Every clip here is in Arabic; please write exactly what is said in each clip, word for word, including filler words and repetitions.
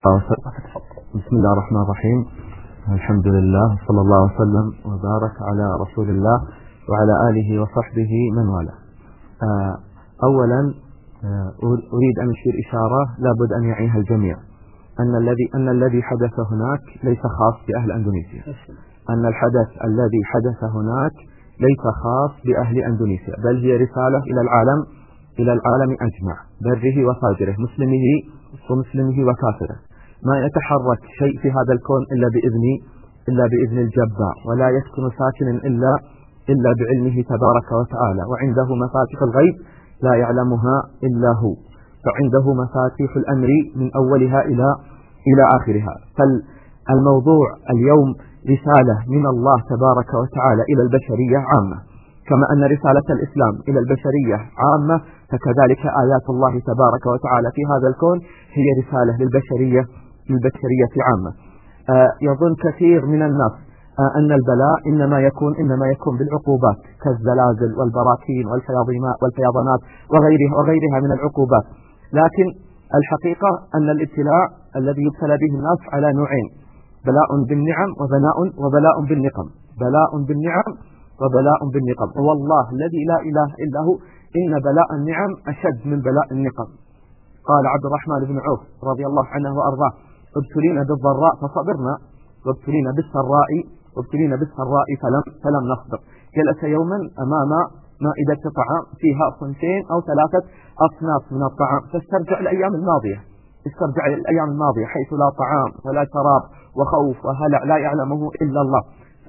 بسم الله الرحمن الرحيم. الحمد لله صلى الله وسلم وبارك على رسول الله وعلى آله وصحبه من والاه. أولا أريد أن أشير إشارة لابد أن يعيها الجميع، أن الذي أن الذي حدث هناك ليس خاص بأهل أندونيسيا، أن الحدث الذي حدث هناك ليس خاص بأهل أندونيسيا، بل هي رسالة إلى العالم إلى العالم أجمع، بره وفاجره، مسلمه ومسلمه وكافره. ما يتحرك شيء في هذا الكون إلا بإذن إلا بإذن الجبار، ولا يسكن ساكن إلا إلا بعلمه تبارك وتعالى، وعنده مفاتيح الغيب لا يعلمها إلا هو، فعنده مفاتيح الأمر من أولها إلى إلى آخرها. فالموضوع اليوم رسالة من الله تبارك وتعالى إلى البشرية عامة، كما أن رسالة الإسلام إلى البشرية عامة، فكذلك آيات الله تبارك وتعالى في هذا الكون هي رسالة للبشرية للبشرية عامة. آه يظن كثير من الناس آه أن البلاء إنما يكون إنما يكون بالعقوبات كالزلازل والبراكين والفيضانات وغيرها وغيرها من العقوبات، لكن الحقيقة أن الابتلاء الذي يبتلى به الناس على نوعين: بلاء بالنعم وبلاء وبلاء بالنقم، بلاء بالنعم وبلاء بالنقم. والله الذي لا إله إلا هو إن بلاء النعم أشد من بلاء النقم. قال عبد الرحمن بن عوف رضي الله عنه وأرضاه: ابتلينا بالضراء فصبرنا، وابتلينا بالسراء وابتلينا بالسراء فلم فلم نصبر. جلس يوما أمام مائدة طعام فيها صنفين أو ثلاثة أصناف من الطعام، فاسترجع الأيام الماضية استرجع الأيام الماضية حيث لا طعام ولا شراب وخوف وهلع لا يعلمه إلا الله،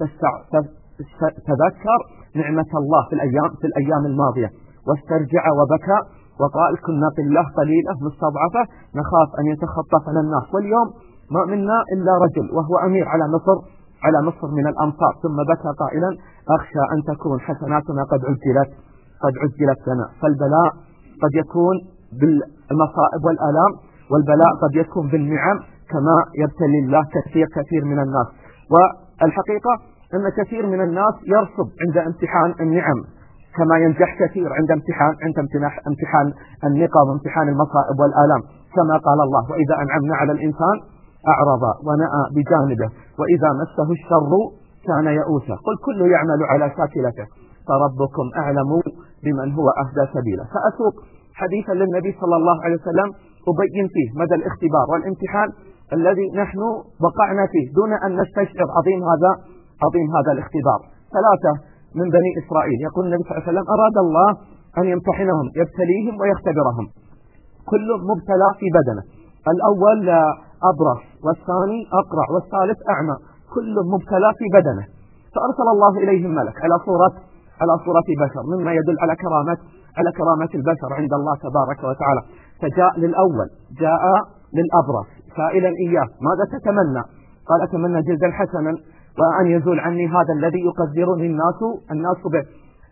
فتذكر نعمة الله في الأيام في الأيام الماضية، واسترجع وبكى وقال: كنا في الله قليلة مستضعفة نخاف أن يتخطفنا الناس، واليوم ما منا إلا رجل وهو أمير على مصر على مصر من الأمصار. ثم بكى قائلا: أخشى أن تكون حسناتنا قد عجلت قد عجلت لنا. فالبلاء قد يكون بالمصائب والآلام، والبلاء قد يكون بالنعم، كما يبتلي الله كثير كثير من الناس. والحقيقة أن كثير من الناس يرصد عند امتحان النعم كما ينجح كثير عند امتحان عند امتحان النقم وامتحان المصائب والآلام، كما قال الله: وإذا أنعمنا على الإنسان أعرض ونأى بجانبه وإذا مسه الشر كان يئوسا. قل كل يعمل على شاكلته فربكم أعلم بمن هو أهدى سبيلا. فأسوق حديثا للنبي صلى الله عليه وسلم أبين فيه مدى الاختبار والامتحان الذي نحن وقعنا فيه دون أن نستشعر عظيم هذا عظيم هذا الاختبار. ثلاثة من بني إسرائيل، يقول النبي صلى الله عليه وسلم: أراد الله أن يمتحنهم، يبتليهم ويختبرهم. كل مبتلى في بدنه، الأول أبرص والثاني أقرع والثالث أعمى، كل مبتلى في بدنه. فأرسل الله إليهم ملك على صورة على صورة بشر، مما يدل على كرامة على كرامة البشر عند الله تبارك وتعالى. فجاء للأول جاء للأبرص سائلا إياه: ماذا تتمنى؟ قال: أتمنى جلدا حسنا وأن يزول عني هذا الذي يقدرني الناس الناس به.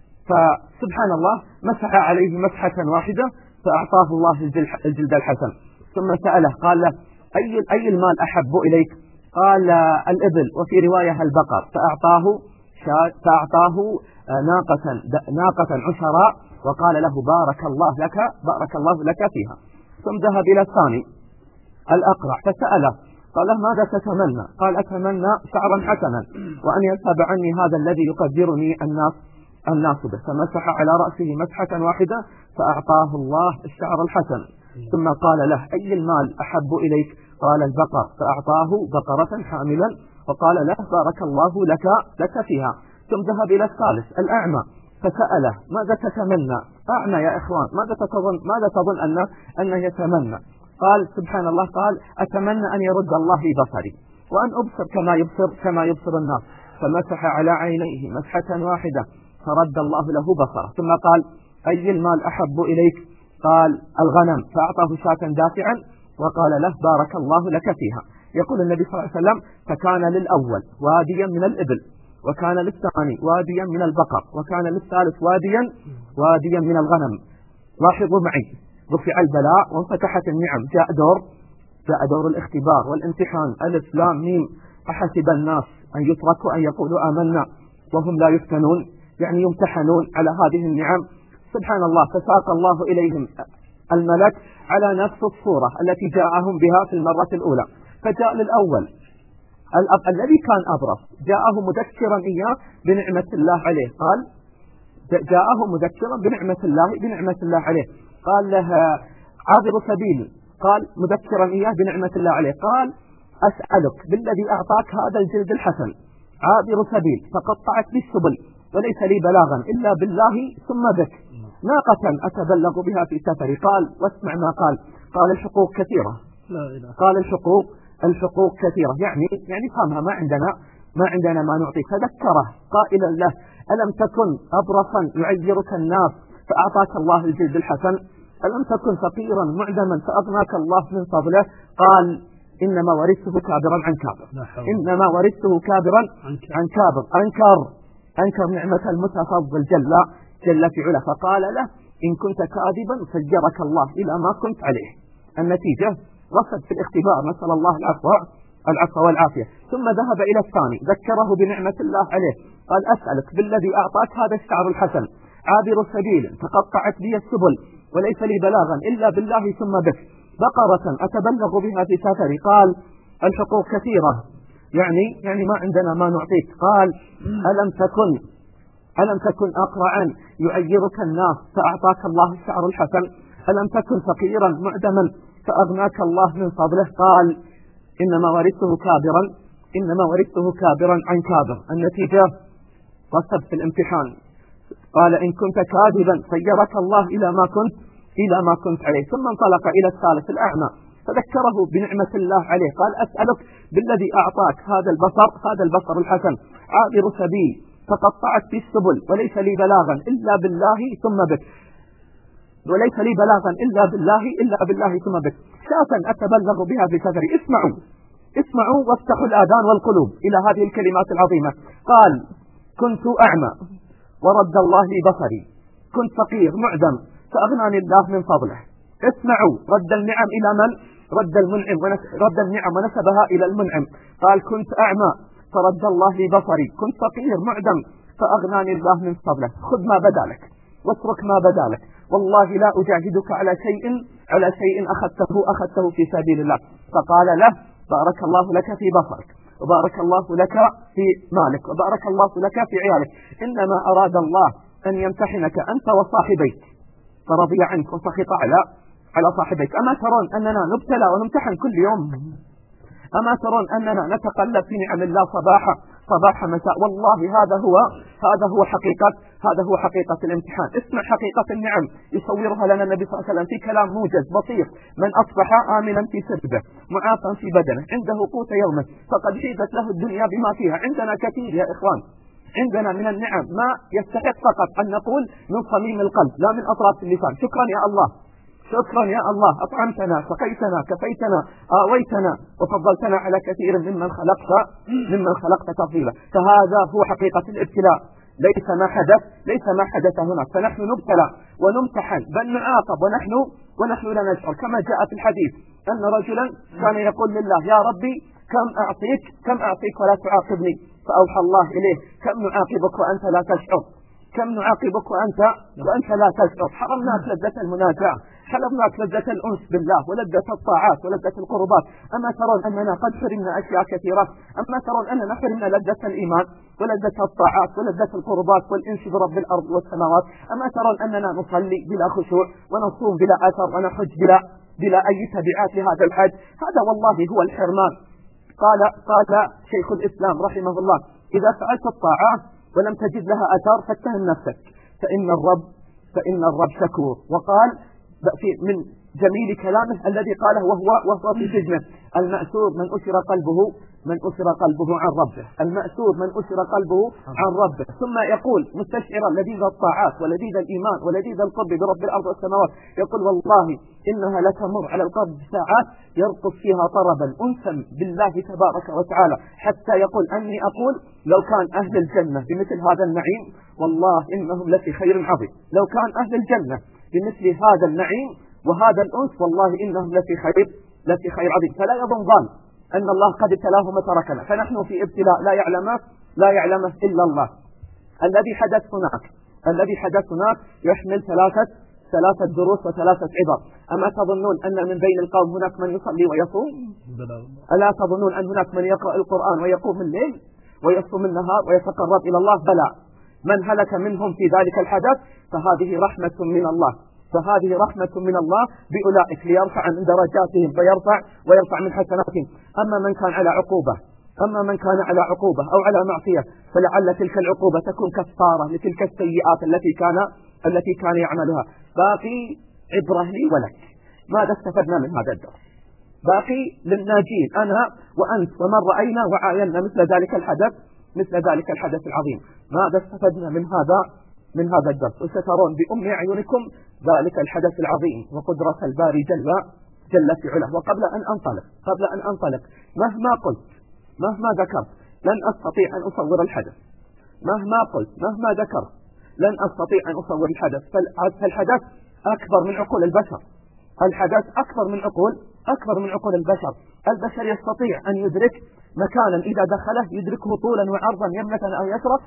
فسبحان الله مسح عليه مسحة واحدة فأعطاه الله الجلد الحسن. ثم سأله قال له: أي أي المال أحب إليك؟ قال: الإبل، وفي رواية البقر. فأعطاه فأعطاه ناقة ناقة عشراء وقال له: بارك الله لك بارك الله لك فيها. ثم ذهب إلى الثاني الأقرع فسأله قال: ماذا تتمنى؟ قال: أتمنى شعرا حسنا وأن يذهب عني هذا الذي يقدرني الناس الناس به. فمسح على رأسه مسحة واحدة فأعطاه الله الشعر الحسن. ثم قال له: أي المال أحب إليك؟ قال: البقر. فأعطاه بقرة حاملا وقال له: بارك الله لك لك فيها. ثم ذهب إلى الثالث الأعمى فسأله: ماذا تتمنى؟ أعمى يا إخوان، ماذا تظن ماذا تظن أنه أنه يتمنى؟ قال: سبحان الله، قال: أتمنى أن يرد الله لي بصري وأن أبصر كما يبصر كما يبصر الناس. فمسح على عينيه مسحة واحدة فرد الله له بصره. ثم قال: أي المال أحب إليك؟ قال: الغنم. فأعطاه شاة دافعا وقال له: بارك الله لك فيها. يقول النبي صلى الله عليه وسلم: فكان للأول واديا من الإبل، وكان للثاني واديا من البقر، وكان للثالث واديا واديا من الغنم. لاحظوا معي، رفع البلاء وانفتحت النعم، جاء دور جاء دور الاختبار والامتحان. ألف لام ميم. أحسب الناس أن يتركوا أن يقولوا آمنا وهم لا يفتنون، يعني يمتحنون على هذه النعم. سبحان الله، فساق الله إليهم الملك على نفس الصورة التي جاءهم بها في المرة الأولى. فجاء للأول الأب الذي كان أبرص، جاءه مذكرا إياه بنعمة الله عليه، قال جاءه مذكرا بنعمة الله بنعمة الله عليه قال له عابر سبيل، قال مذكرا إياه بنعمة الله عليه، قال أسألك بالذي أعطاك هذا الجلد الحسن عابر سبيل فقطعت لي السبل وليس لي بلاغا إلا بالله ثم بك، ناقة أتبلغ بها في سفري. قال واسمع ما قال، قال الحقوق كثيرة، قال الحقوق الحقوق كثيرة، يعني يعني فهمها ما عندنا ما عندنا ما نعطيك. فذكره قائلا له ألم تكن أبرصا يعيرك الناس فأعطاك الله الجلد الحسن؟ ألم تكن فقيرا معدما فأغناك الله من فضله؟ قال إنما ورثته كابرا عن كابر، إنما ورثته كابرا عن كابر. أنكر أنكر نعمة المتفضل جل جل في علا، فقال له إن كنت كاذبا فجرك الله إلى ما كنت عليه. النتيجة رفض في الاختبار، نسأل الله العفو العفو والعافية. ثم ذهب إلى الثاني ذكره بنعمة الله عليه، قال أسألك بالذي أعطاك هذا الشعر الحسن عابر السبيل تقطعت بي السبل وليس لي بلاغا إلا بالله ثم بك، بقرة أتبلغ بها في سفري. قال الحقوق كثيرة، يعني يعني ما عندنا ما نعطيك. قال ألم تكن ألم تكن أقرعا يعيرك الناس فأعطاك الله الشعر الحسن؟ ألم تكن فقيرا معدما فأغناك الله من فضله؟ قال إنما ورثته كابرا إنما ورثته كابرا عن كابر. النتيجة رسب في الامتحان، قال إن كنت كاذبا خيرك الله إلى ما كنت إلى ما كنت عليه. ثم انطلق إلى الثالث الأعمى فذكره بنعمة الله عليه، قال أسألك بالذي أعطاك هذا البصر هذا البصر الحسن عابر سبيل فقطعت في السبل وليس لي بلاغا إلا بالله ثم بك، وليس لي بلاغا إلا بالله إلا بالله ثم بك، شاة أتبلغ بها في سفري. اسمعوا اسمعوا وافتحوا الآذان والقلوب إلى هذه الكلمات العظيمة. قال كنت أعمى ورد الله لي بصري، كنت فقير معدم فأغناني الله من فضله. اسمعوا، رد النعم إلى من؟ رد المنعم رد النعم ونسبها إلى المنعم. قال كنت أعمى فرد الله لي بصري، كنت فقير معدم فأغناني الله من فضله. خذ ما بدا لك واترك ما بدا لك، والله لا أجاهدك على شيء على شيء أخذته أخذته في سبيل الله. فقال له بارك الله لك في بصرك وبارك الله لك في مالك وبارك الله لك في عيالك، إنما أراد الله أن يمتحنك أنت وصاحبيك فرضي عنك وسخط على على صاحبيك. أما ترون أننا نبتلى ونمتحن كل يوم؟ أما ترون أننا نتقلب في نعم الله صباحا صباح مساء؟ والله هذا هو هذا هو حقيقة هذا هو حقيقة الامتحان. اسمع حقيقة النعم يصورها لنا النبي صلى الله عليه وسلم في كلام موجز بسيط. من أصبح آمنا في سربه معافا في بدنه عنده قوت يومه فقد حيزت له الدنيا بما فيها. عندنا كثير يا إخوان، عندنا من النعم ما يستحق فقط أن نقول من صميم القلب لا من أطراف اللسان شكرا يا الله، شكرا يا الله، أطعمتنا سقيتنا كفيتنا آويتنا وفضلتنا على كثير ممن خلقت ممن خلقت تفضيلا. فهذا هو حقيقة الابتلاء، ليس ما حدث ليس ما حدث هناك. فنحن نبتلى ونمتحن بل نعاقب ونحن ونحن لا نشعر. كما جاء في الحديث أن رجلا كان يقول لله يا ربي كم أعطيك كم أعطيك ولا تعاقبني، فأوحى الله إليه كم نعاقبك وأنت لا تشعر، كم نعاقبك وأنت وأنت لا تشعر. حرمناك لذة المناجاة، حرمناك لذة الأنس بالله ولذة الطاعات ولذة القربات. أما ترون أننا قد حرمنا أشياء كثيرة؟ أما ترون أننا حرمنا لذة الإيمان ولذة الطاعات ولذة القربات والإنس برب الأرض والسماوات؟ أما ترون أننا نصلي بلا خشوع ونصوم بلا أثر ونحج بلا بلا أي تبعات لهذا الحج؟ هذا والله هو الحرمان. قال قال شيخ الإسلام رحمه الله إذا فعلت الطاعات ولم تجد لها أثر فاتهم نفسك فإن الرب فإن الرب شكور. وقال من جميل كلامه الذي قاله وهو وهو في سجنه المأسور من أسر قلبه من أسر قلبه عن ربه، المأسور من أسر قلبه عن ربه. ثم يقول مستشعرا لذيذ الطاعات ولذيذ الإيمان ولذيذ القرب برب الأرض والسماوات، يقول والله إنها لتمر على القلب ساعات يرقص فيها طربا أنسا بالله تبارك وتعالى، حتى يقول أني أقول لو كان أهل الجنة بمثل هذا النعيم والله إنهم لفي خير عظيم. لو كان أهل الجنة بمثل هذا النعيم وهذا الأنس والله إنهم لفي خير لفي خير عظيم. فلا يظن ظن أن الله قد ابتلاهم وتركنا، فنحن في ابتلاء لا يعلمه لا يعلمه إلا الله. الذي حدث هناك الذي حدث هناك يحمل ثلاثة ثلاثة دروس وثلاثة عبر. أما تظنون أن من بين القوم هناك من يصلي ويصوم؟ ألا تظنون أن هناك من يقرأ القرآن ويقوم الليل ويصوم النهار ويتقرب إلى الله؟ بلى. من هلك منهم في ذلك الحدث فهذه رحمة من الله، فهذه رحمة من الله بأولئك ليرفع من درجاتهم ويرفع ويرفع من حسناتهم. أما من كان على عقوبة أما من كان على عقوبة أو على معصية فلعل تلك العقوبة تكون كفارة لتلك السيئات التي كان التي كان يعملها. باقي عبرة لي ولك. ماذا استفدنا من هذا الدرس؟ باقي للناجين أنا وأنت ومن رأينا وعاينا مثل ذلك الحدث مثل ذلك الحدث العظيم. ماذا استفدنا من هذا من هذا الدرس؟ وسترون بأم أعينكم ذلك الحدث العظيم وقدرة الباري جل جل في علاه. وقبل أن أنطلق قبل أن أنطلق مهما قلت مهما ذكرت لن أستطيع أن أصور الحدث. مهما قلت مهما ذكرت لن أستطيع أن أصور الحدث. فالحدث أكبر من عقول البشر. الحدث أكبر من عقول أكبر من عقول البشر. البشر يستطيع أن يدرك مكانا إذا دخله يدركه طولا وعرضا يمنة أو يسرا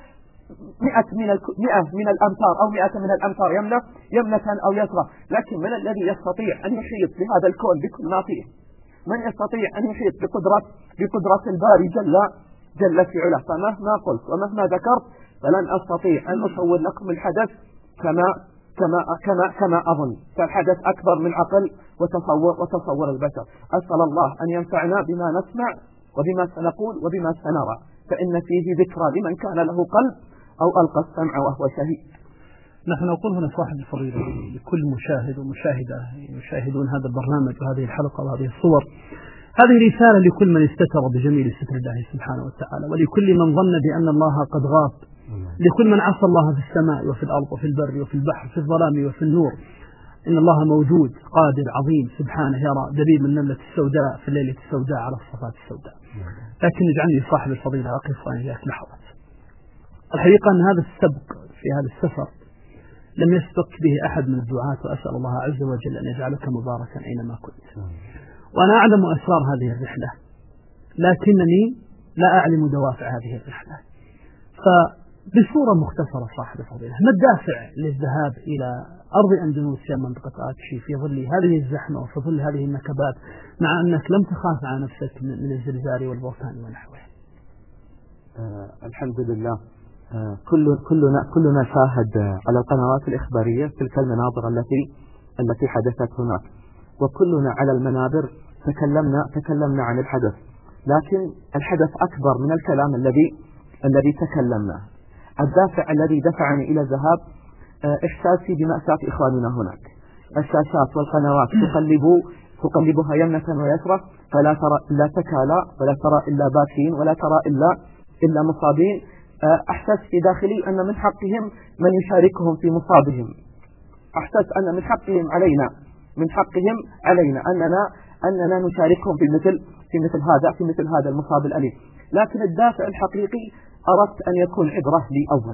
مئة من مئة من الأمتار أو مئة من الأمتار يمنة يمنة أو يسرا. لكن من الذي يستطيع أن يحيط بهذا الكون بكل ما فيه؟ من يستطيع أن يحيط بقدرة بقدرة الباري جل جل في علاه؟ فمهما قلت ومهما ذكرت فلن أستطيع أن أصور لكم الحدث كما كما كما كما أظن. فالحدث أكبر من عقل وتصور وتصور البشر. أسأل الله أن ينفعنا بما نسمع وبما سنقول وبما سنرى، فإن فيه ذكرى لمن كان له قلب أو ألقى السمع وهو شهيد. نحن نقول هنا صاحب الفضيلة لكل مشاهد ومشاهدة يشاهدون هذا البرنامج وهذه الحلقة وهذه الصور، هذه رسالة لكل من استتر بجميل ستر الله سبحانه وتعالى، ولكل من ظن بأن الله قد غاب، لكل من عصى الله في السماء وفي الأرض وفي البر وفي البحر في الظلام وفي النور. إن الله موجود قادر عظيم سبحانه، يرى دبيب النملة السوداء في الليلة السوداء على الصفات السوداء. لكن اجعلني صاحب الفضيلة أقف وإياك لحظة. الحقيقة أن هذا السبق في هذا السفر لم يسبق به أحد من الدعاة، وأسأل الله عز وجل أن يجعلك مباركا أينما كنت. وأنا أعلم أسرار هذه الرحلة لكنني لا أعلم دوافع هذه الرحلة. فبصورة مختصرة صاحب الفضيلة، ما الدافع للذهاب إلى أرض أندونيسيا منطقة آتشي في ظل هذه الزحمة وفي ظل هذه النكبات، مع أنك لم تخاف على نفسك من الزلزال والبركان ونحوه؟ آه الحمد لله. آه كل كلنا كلنا شاهد على القنوات الإخبارية تلك المناظر التي التي حدثت هناك، وكلنا على المنابر تكلمنا تكلمنا عن الحدث. لكن الحدث أكبر من الكلام الذي الذي تكلمنا. الدافع الذي دفعني إلى الذهاب آه إحساسي بمأساة إخواننا هناك. الشاشات والقنوات تقلب تقلبها يمنة ويسرى، فلا ترى إلا تكالى ولا ترى إلا باكين ولا ترى إلا إلا مصابين. أحسس في داخلي أن من حقهم من يشاركهم في مصابهم. أحسس أن من حقهم علينا من حقهم علينا أننا أننا نشاركهم في مثل في مثل هذا في مثل هذا المصاب الأليم. لكن الدافع الحقيقي أردت أن يكون عبرة لي أولا.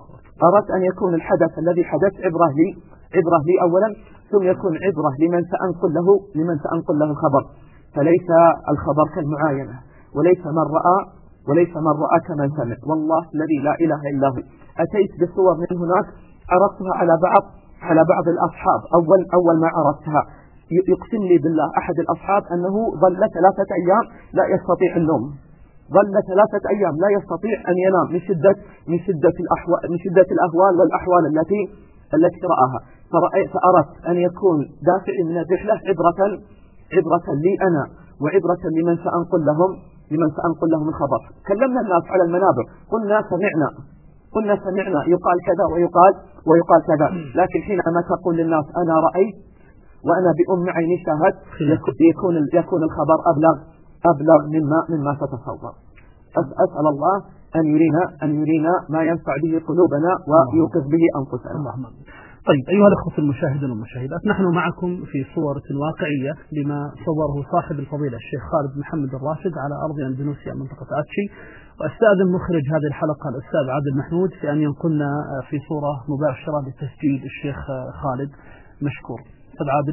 أردت أن يكون الحدث الذي حدث عبرة لي عبرة لي أولا، ثم يكون عبرة لمن سأنقل له لمن سأنقل له الخبر. فليس الخبر كالمعاينة، وليس من رأى وليس من رأى كمن سمع. والله الذي لا إله إلا هو أتيت بصور من هناك عرضتها على بعض على بعض الأصحاب. أول أول ما عرضتها يقسم لي بالله أحد الأصحاب أنه ظل ثلاثة أيام لا يستطيع النوم، ظل ثلاثة أيام لا يستطيع أن ينام من شدة من شدة الأحوال من شدة الأهوال والأحوال التي التي رآها. فأردت أن يكون دافعي من الرحلة عبرة عبرة لي أنا وعبرة لمن سأنقل لهم لمن سأنقل لهم الخبر. كلمنا الناس على المنابر، قلنا سمعنا قلنا سمعنا يقال كذا ويقال ويقال كذا. لكن حينما تقول للناس أنا رأيت وأنا بأم عيني شاهد، يكون يكون الخبر أبلغ أبلغ مما مما تتصور. أسأل الله أن يرينا أن يرينا ما ينفع به قلوبنا ويوقظ به أنفسنا. طيب أيها الأخوة المشاهدين والمشاهدات، نحن معكم في صورة واقعية لما صوره صاحب الفضيلة الشيخ خالد محمد الراشد على أرض أندونيسيا منطقة آتشي. وأستاذن مخرج هذه الحلقة الأستاذ عادل محمود في أن ينقلنا في صورة مباشرة لتسجيل الشيخ خالد. مشكور أستاذ عادل.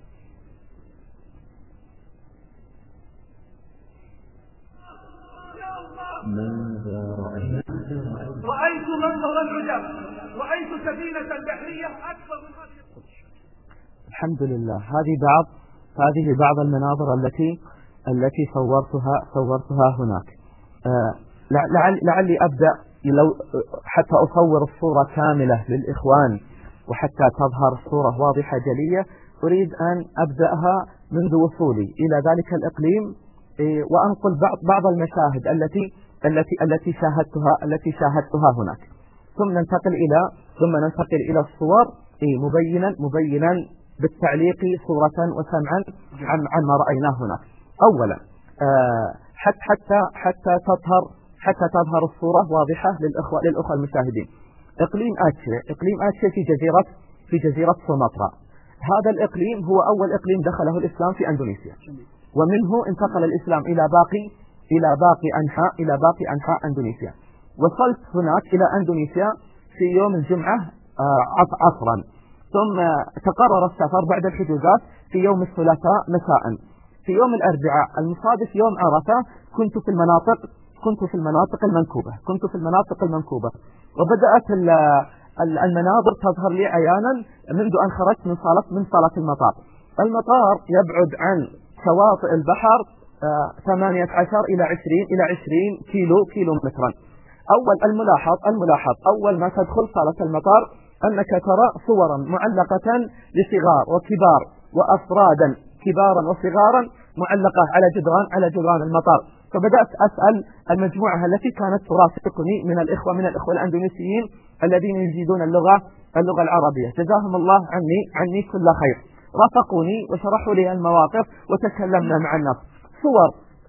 ماذا رأيت؟ رأيت منظرا عجب، رأيت سفينة بحرية أكبر من هذه. الحمد لله. هذه بعض هذه بعض المناظر التي التي صورتها صورتها هناك. آه لعل لعلي أبدأ لو حتى أصور الصورة كاملة للإخوان وحتى تظهر الصورة واضحة جلية. أريد أن أبدأها منذ وصولي إلى ذلك الإقليم وأنقل بعض بعض المشاهد التي التي التي شاهدتها التي شاهدتها هناك، ثم ننتقل إلى ثم ننتقل إلى الصور مبينا مبينا بالتعليق صورة وسمعا عن عن ما رأيناه هناك. أولا حتى حتى حتى تظهر حتى تظهر الصورة واضحة للأخوة للأخوة المشاهدين. إقليم آتشي إقليم آتشي في جزيرة في جزيرة سومطرة. هذا الإقليم هو أول إقليم دخله الإسلام في أندونيسيا، ومنه انتقل الإسلام إلى باقي إلى باقي أنحاء إلى باقي أنحاء أندونيسيا. وصلت هناك إلى أندونيسيا في يوم الجمعة عصرا، ثم تقرر السفر بعد الحجوزات في يوم الثلاثاء مساء. في يوم الأربعاء المصادف يوم عرفة كنت في المناطق كنت في المناطق المنكوبة كنت في المناطق المنكوبة وبدأت المناظر تظهر لي عيانا منذ أن خرجت من صالة من صالة المطار. المطار يبعد عن شواطئ البحر ثمانية عشر إلى عشرين إلى عشرين كيلو كيلو مترا. أول الملاحظ الملاحظ أول ما تدخل صالة المطار أنك ترى صورا معلقة لصغار وكبار وأفرادا كبارا وصغارا معلقة على جدران على جدران المطار. فبدأت أسأل المجموعة التي كانت ترافقني من الإخوة من الإخوة الأندونيسيين الذين يجيدون اللغة اللغة العربية، جزاهم الله عني عني كل خير. رافقوني وشرحوا لي المواقف وتكلمنا مع الناس. صور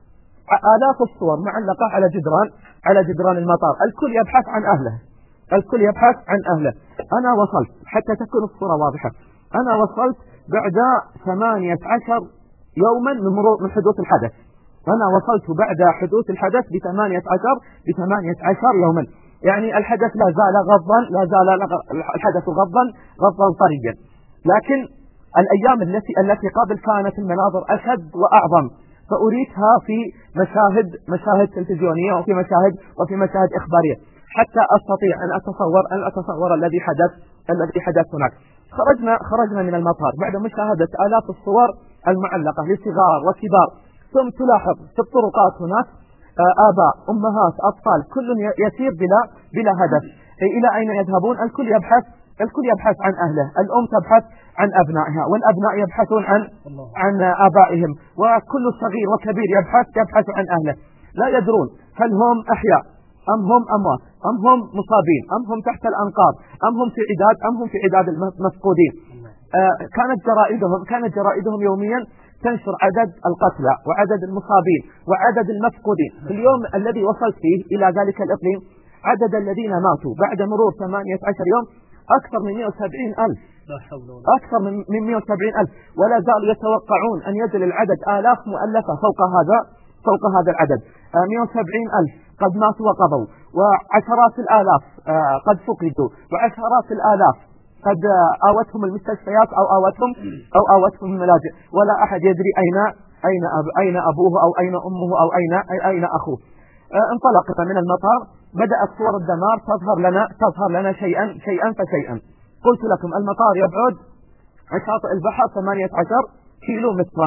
آلاف الصور معلقة على جدران على جدران المطار، الكل يبحث عن أهله الكل يبحث عن أهله. أنا وصلت حتى تكون الصورة واضحة. أنا وصلت بعد ثمانية عشر يوما من مرور من حدوث الحدث. أنا وصلت بعد حدوث الحدث بثمانية عشر بثمانية عشر يوما، يعني الحدث لا زال غضا لا زال الحدث غضا غضا طريا. لكن الأيام التي التي قبل كانت المناظر أشد وأعظم، فأريدها في مشاهد مشاهد تلفزيونية وفي مشاهد وفي مشاهد إخبارية حتى أستطيع أن أتصور أن أتصور الذي حدث الذي حدث هناك. خرجنا خرجنا من المطار بعد مشاهدة آلاف الصور المعلقة لصغار وكبار، ثم تلاحظ في الطرقات هناك آباء أمهات أطفال كل يسير بلا بلا هدف. إلى أين يذهبون؟ الكل يبحث الكل يبحث عن أهله، الأم تبحث عن أبنائها والأبناء يبحثون عن عن آبائهم، وكل صغير وكبير يبحث يبحث عن أهله. لا يدرون هل هم أحياء أم هم أموات أم هم مصابين أم هم تحت الأنقاض أم هم في عداد أم هم في عداد المفقودين. آه كانت جرائدهم كانت جرائدهم يوميا تنشر عدد القتلى وعدد المصابين وعدد المفقودين. في اليوم الذي وصلت فيه إلى ذلك الإقليم عدد الذين ماتوا بعد مرور ثمانية عشر يوم أكثر من مئة وسبعين ألف أكثر من مئة وسبعين ألف، ولا زالوا يتوقعون أن يزل العدد آلاف مؤلفة فوق هذا فوق هذا العدد. مئة وسبعين ألف قد ماتوا وقضوا، وعشرات الآلاف قد فقدوا، وعشرات الآلاف قد آوتهم المستشفيات أو آوتهم أو آوتهم الملاجئ، ولا أحد يدري أين أين أب أين أبوه أو أين أمه أو أين أين أخوه. انطلقت من المطار بدأت صور الدمار تظهر لنا تظهر لنا شيئا شيئا فشيئا. قلت لكم المطار يبعد عن شاطئ البحر ثمانية عشر كيلو مترا.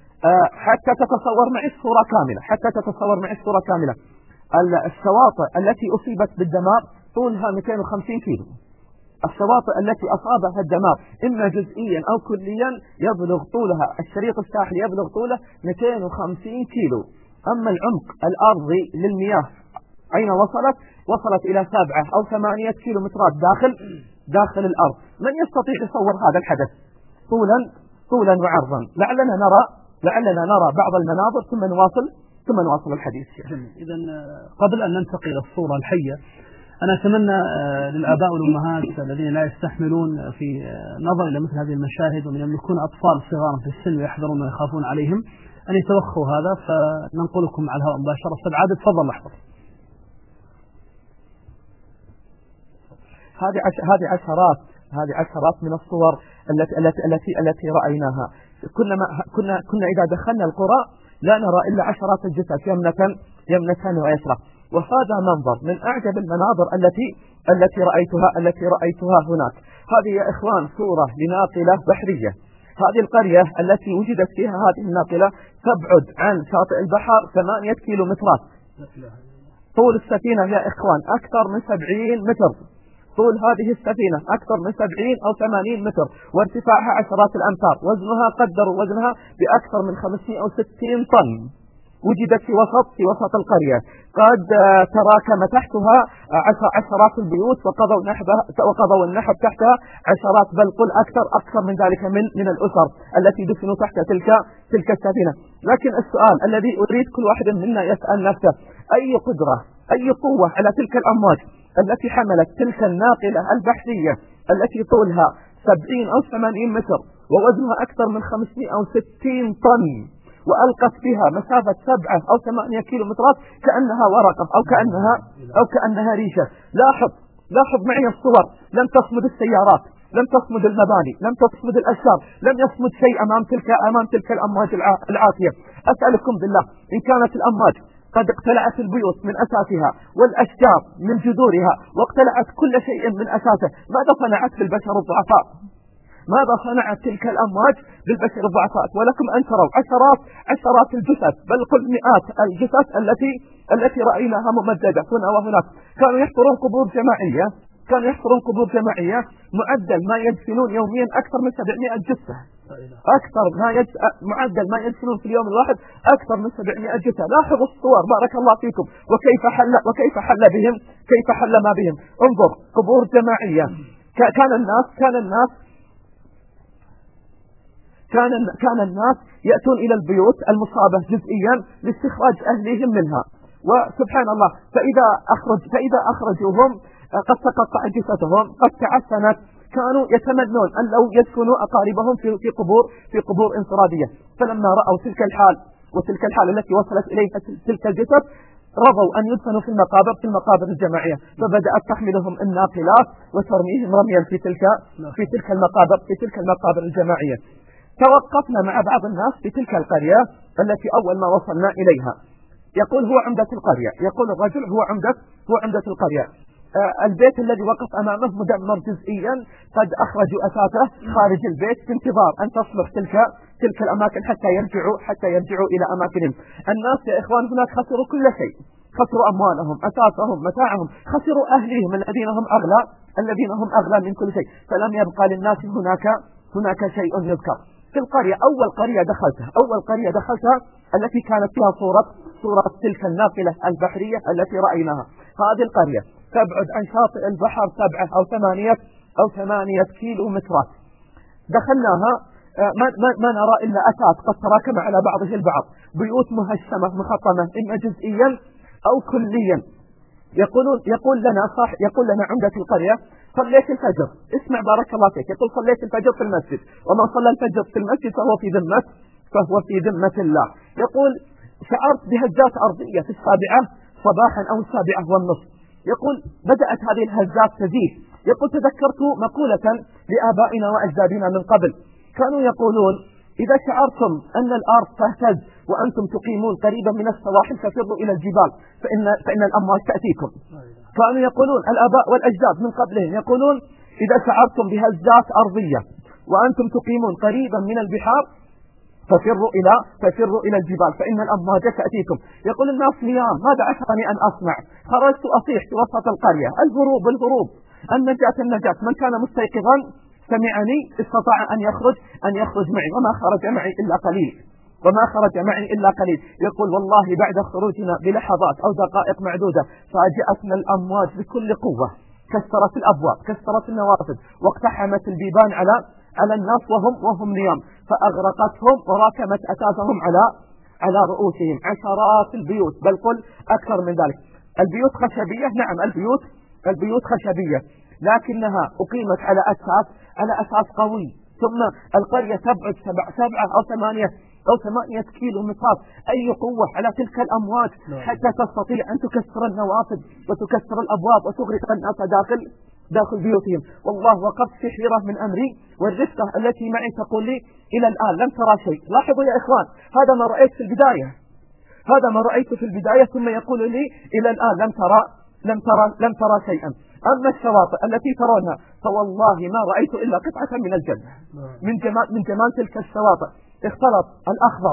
حتى تتصور معي الصورة كاملة حتى تتصور معي الصورة كاملة. الشواطئ التي أصيبت بالدمار طولها مئتين وخمسين كيلو. الشواطئ التي أصابها الدمار إما جزئيا أو كليا يبلغ طولها الشريط الساحلي يبلغ طوله مئتين وخمسين كيلو. أما العمق الأرضي للمياه أين وصلت؟ وصلت إلى سبعة أو ثمانية كيلو مترات داخل داخل الأرض. من يستطيع يصور هذا الحدث طولا طولا وعرضا؟ لعلنا نرى لعلنا نرى بعض المناظر ثم نواصل ثم نواصل الحديث. إذا قبل أن ننتقل إلى الصورة الحية، أنا أتمنى للآباء والأمهات الذين لا يستحملون في نظر إلى مثل هذه المشاهد ومن يملكون أطفال صغار في السن ويحذرون ويخافون عليهم أن يتوخوا هذا، فننقلكم على الهواء مباشرة. أستاذ عادل تفضل لحظة. هذه هذه عشرات هذه عشرات من الصور التي التي التي التي رأيناها. كنا كنا كنا إذا دخلنا القرى لا نرى إلا عشرات الجثث يمنة يمنة ويسرى. وهذا منظر من أعجب المناظر التي التي رأيتها التي رأيتها هناك. هذه يا إخوان صورة لناقلة بحرية هذه القرية التي وجدت فيها هذه الناقلة تبعد عن شاطئ البحر ثمانية كيلومترات. طول السفينة يا إخوان أكثر من سبعين متر، طول هذه السفينة أكثر من سبعين أو ثمانين متر، وارتفاعها عشرات الأمتار، وزنها قدروا وزنها بأكثر من خمسمائة وستين طن. وجدت في وسط في وسط القرية، قد تراكم تحتها عشرات البيوت، وقضوا نحبها وقضوا النحب تحتها عشرات، بل قل أكثر أكثر من ذلك من من الأسر التي دفنوا تحت تلك تلك السفينة. لكن السؤال الذي أريد كل واحد منا يسأل نفسه: أي قدرة أي قوة على تلك الأمواج التي حملت تلك الناقلة البحرية التي طولها سبعين أو ثمانين متر ووزنها أكثر من خمسمائة وستين طن، وألقت بها مسافة سبعة أو ثمانية كيلومترات كأنها ورقة أو كأنها أو كأنها ريشة. لاحظ لاحظ معي الصور، لم تصمد السيارات، لم تصمد المباني، لم تصمد الأشجار، لم يصمد شيء أمام تلك أمام تلك الأمواج العاتية. أسألكم بالله، إن كانت الأمواج قد اقتلعت البيوت من أساسها والأشجار من جذورها واقتلعت كل شيء من أساسه، ماذا صنعت بالبشر الضعفاء؟ ماذا صنعت تلك الأمواج بالبشر الضعفاء؟ ولكم أن تروا عشرات عشرات الجثث، بل قل مئات الجثث التي التي رأيناها ممددة هنا وهناك. كانوا يحفرون قبور جماعية كانوا يحفرون قبور جماعية معدل ما يدفنون يوميا أكثر من سبعمائة جثة، أكثر ما يج... معدل ما يدفنون في اليوم الواحد أكثر من سبعمائة جثة. لاحظوا الصور بارك الله فيكم، وكيف حل وكيف حل بهم كيف حل ما بهم. انظر، قبور جماعية. ك... كان الناس كان الناس كان كان الناس يأتون إلى البيوت المصابة جزئيا لاستخراج أهليهم منها، وسبحان الله فإذا أخرج فإذا أخرجوهم قد تقطع جثتهم، قد تعفنت، كانوا يتمنون أن لو يدفنوا أقاربهم في في قبور في قبور انفرادية. فلما رأوا تلك الحال وتلك الحال التي وصلت إليها تلك الجثث، رضوا أن يدفنوا في المقابر في المقابر الجماعية، فبدأت تحملهم الناقلات وترميهم رميا في تلك في تلك المقابر في تلك المقابر الجماعية. توقفنا مع بعض الناس في تلك القرية التي أول ما وصلنا إليها. يقول هو عمدة القرية، يقول الرجل هو عمدة هو عمدة القرية. آه البيت الذي وقف أمامه مدمر جزئيا، قد أخرجوا أثاثه خارج البيت في انتظار أن تصلح تلك تلك الأماكن حتى يرجعوا حتى يرجعوا إلى أماكنهم. الناس يا إخوان هناك خسروا كل شيء، خسروا أموالهم، أثاثهم، متاعهم، خسروا أهليهم الذين هم أغلى الذين هم أغلى من كل شيء، فلم يبقى للناس هناك هناك شيء يذكر. في القرية أول قرية دخلتها أول قرية دخلتها التي كانت فيها صورة صورة تلك الناقلة البحرية التي رأيناها. هذه القرية تبعد عن شاطئ البحر سبعة أو ثمانية أو ثمانية كيلو مترات. دخلناها ما, ما, ما نرى إلا أثاث قد تراكم على بعضه البعض، بيوت مهشمة مخطمة إما جزئيا أو كليا. يقولون يقول لنا صح يقول لنا عمدة القرية: صليت الفجر، اسمع بارك الله فيك، يقول صليت الفجر في المسجد، ومن صلى الفجر في المسجد فهو في ذمة فهو في ذمة الله. يقول شعرت بهزات أرضية في السابعة صباحا أو السابعة والنصف. يقول بدأت هذه الهزات تزيد. يقول تذكرت مقولة لآبائنا وأجدادنا من قبل، كانوا يقولون: إذا شعرتم أن الأرض تهتز وأنتم تقيمون قريبا من السواحل ففروا إلى الجبال فإن, فإن الأمواج تأتيكم. كانوا يقولون الآباء والأجداد من قبلهم يقولون: إذا شعرتم بهزات أرضية وأنتم تقيمون قريبا من البحار ففروا إلى ففروا إلى الجبال فإن الأمواج تأتيكم. يقول الناس نيام، ماذا عساني أن أصنع؟ خرجت أصيح في وسط القرية: الهروب الهروب النجاة النجاة. من كان مستيقظا سمعني استطاع أن يخرج أن يخرج معي، وما خرج معي إلا قليل وما خرج معي إلا قليل. يقول والله بعد خروجنا بلحظات أو دقائق معدودة فاجأتنا الأمواج بكل قوة، كسرت الأبواب، كسرت النوافذ، واقتحمت البيبان على على الناس وهم وهم نيام، فأغرقتهم وراكمت أثاثهم على على رؤوسهم. عشرات البيوت، بل قل أكثر من ذلك. البيوت خشبية، نعم البيوت البيوت خشبية، لكنها أقيمت على أساس على أساس قوي. ثم القرية تبعد سبع سبعة أو ثمانية أو ثمانية كيلو مترات. أي قوة على تلك الأمواج حتى تستطيع أن تكسر النوافذ وتكسر الأبواب وتغرق الناس داخل داخل بيوتهم. والله وقفت في حيرة من أمري، والرفقة التي معي تقول لي: إلى الآن لم ترى شيء. لاحظوا يا إخوان، هذا ما رأيت في البداية هذا ما رأيت في البداية ثم يقول لي: إلى الآن لم ترى لم ترى لم ترى شيئا. أما الشواطئ التي ترونها فوالله ما رأيت إلا قطعة من الجنة من جمال, من جمال تلك الشواطئ. اختلط الأخضر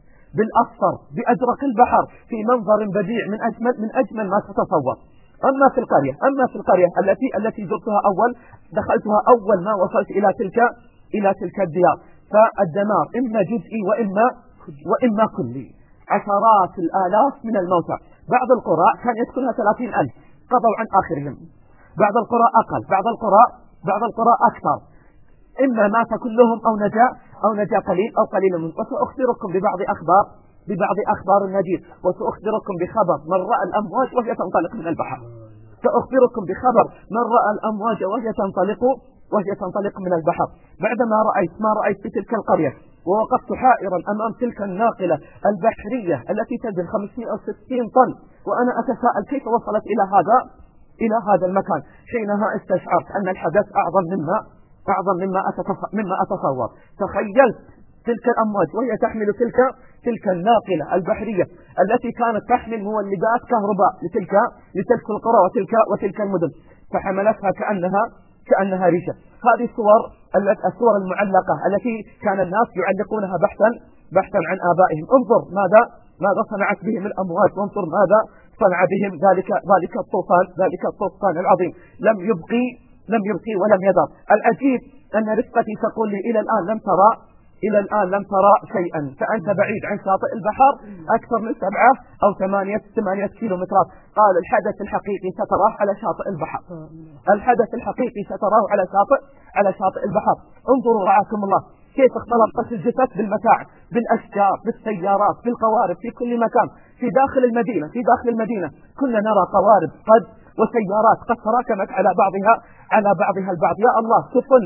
بالأصفر بأزرق البحر في منظر بديع من أجمل من أجمل ما تتصور. أما في القرية أما في القرية التي التي زرتها أول دخلتها أول ما وصلت إلى تلك إلى تلك الديار، فالدمار إما جزئي وإما وإما كلي. عشرات الآلاف من الموتى. بعض القرى كان يسكنها ثلاثين ألف قضوا عن آخرهم، بعض القرى أقل، بعض القرى بعض القرى أكثر. إما مات كلهم أو نجا أو نجا قليل أو قليل منهم. وسأخبركم ببعض أخبار ببعض أخبار النجيب، وسأخبركم بخبر من رأى الأمواج وهي تنطلق من البحر. سأخبركم بخبر من رأى الأمواج وهي تنطلق وهي تنطلق من البحر. بعدما رأيت ما رأيت في تلك القرية ووقفت حائرا أمام تلك الناقلة البحرية التي تزن خمسمائة وستين طن، وأنا أتساءل كيف وصلت إلى هذا إلى هذا المكان. حينها استشعرت أن الحدث أعظم مما أعظم مما مما أتصور. تخيلت تلك الأمواج وهي تحمل تلك تلك الناقلة البحرية التي كانت تحمل مولدات كهرباء لتلك لتلك القرى وتلك وتلك المدن، فحملتها كأنها كأنها ريشة. هذه الصور الصور المعلقة التي كان الناس يعلقونها بحثا بحثا عن آبائهم. انظر ماذا ماذا صنعت بهم الأمواج، وانظر ماذا صنع بهم ذلك ذلك الطوفان ذلك الطوفان العظيم. لم يبقي لم يبقي ولم يذر. العجيب أن رفقتي تقول لي إلى الآن لم ترى إلى الآن لم ترى شيئا، فأنت بعيد عن شاطئ البحر أكثر من سبعة أو ثمانية ثمانية كيلومترات. قال الحدث الحقيقي ستراه على شاطئ البحر، الحدث الحقيقي ستراه على شاطئ على شاطئ البحر. انظروا رعاكم الله كيف اختلطت الجثث بالمتاع، بالأشجار، بالسيارات، بالقوارب، في كل مكان. في داخل المدينة في داخل المدينة كنا نرى قوارب قد وسيارات قد تراكمت على بعضها على بعضها البعض. يا الله، سفن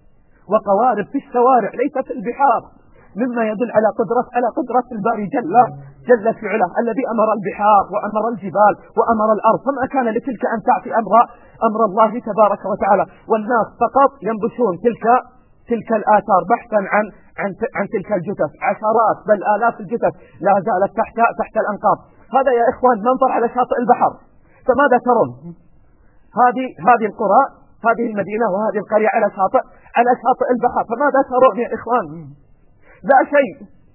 وقوارب في الشوارع ليس في البحار، مما يدل على قدرة على قدرة الباري جل جل في علاه الذي أمر البحار وأمر الجبال وأمر الأرض، فما كان لتلك أن تعفي أمر أمر الله تبارك وتعالى. والناس فقط ينبشون تلك تلك الآثار بحثا عن عن عن تلك الجثث. عشرات بل آلاف الجثث لا زالت تحت تحت الأنقاض. هذا يا إخوان منظر على شاطئ البحر. فماذا ترون؟ هذه هذه القرى هذه المدينة وهذه القرية على شاطئ على شاطئ البحر. فماذا ترون يا إخوان؟ لا شيء.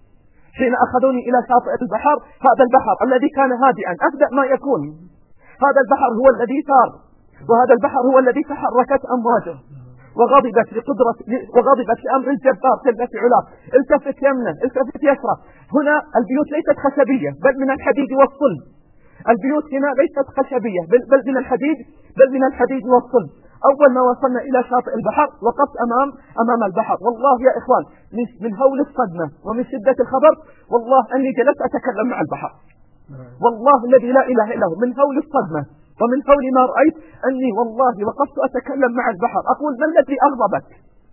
حين أخذوني إلى شاطئ البحر، هذا البحر الذي كان هادئا أبدأ ما يكون، هذا البحر هو الذي ثار، وهذا البحر هو الذي تحركت أمواجه وغضبت لقدرة وغضبت لأمر الجبار جل في علاه. التفت يمنا التفت يسرى. هنا البيوت ليست خشبية بل من الحديد والصلب. البيوت هنا ليست خشبية بل, بل من الحديد بل من الحديد والصلب. أول ما وصلنا إلى شاطئ البحر وقفت أمام أمام البحر. والله يا إخوان من هول الصدمة ومن شدة الخبر والله أني جلست أتكلم مع البحر. والله الذي لا إله إلا هو، من هول الصدمة ومن هول ما رأيت أني والله وقفت أتكلم مع البحر أقول ما الذي أغضبك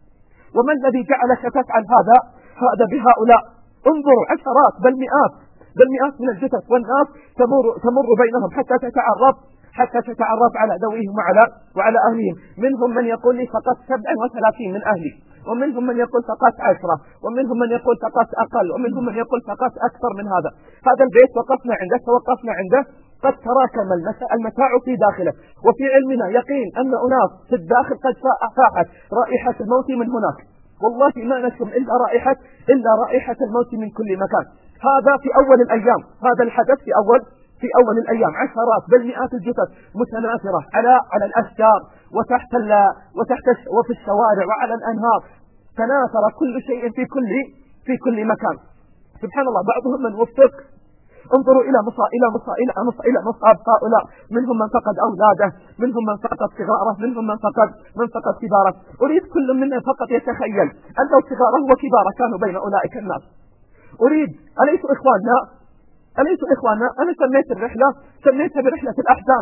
وما الذي جعلك تفعل هذا هذا بهؤلاء؟ انظروا عشرات بل مئات بل مئات من الجثث، والناس تمر تمر بينهم حتى تتعرف حتى تتعرف على ذويهم وعلى وعلى أهلهم. منهم من يقول لي فقط سبعة وثلاثين من أهلي، ومنهم من يقول فقط عشرة، ومنهم من يقول فقط أقل، ومنهم من يقول فقط أكثر من هذا. هذا البيت وقفنا عنده توقفنا عنده قد تراكم المتاع في داخله، وفي علمنا يقين أن أناس في الداخل قد فاحت رائحة الموت من هناك. والله ما نشم إلا رائحة إلا رائحة الموت من كل مكان. هذا في أول الأيام، هذا الحدث في أول في أول الأيام. عشرات بل مئات الجثث متناثرة على على الأشجار وتحت وتحت وفي الشوارع وعلى الأنهار. تناثر كل شيء في كل في كل مكان. سبحان الله. بعضهم من وفق. انظروا إلى مصائب إلى مصائب إلى مصائب إلى مصائب هؤلاء. منهم من فقد أولاده، منهم من فقد صغاره، منهم من فقد من فقد كباره. أريد كل منا فقط يتخيل أن لو صغاره وكباره كانوا بين أولئك الناس. أريد أليسوا إخواننا أليسوا إخواننا أنا سميت الرحلة سميتها برحلة الأحزان.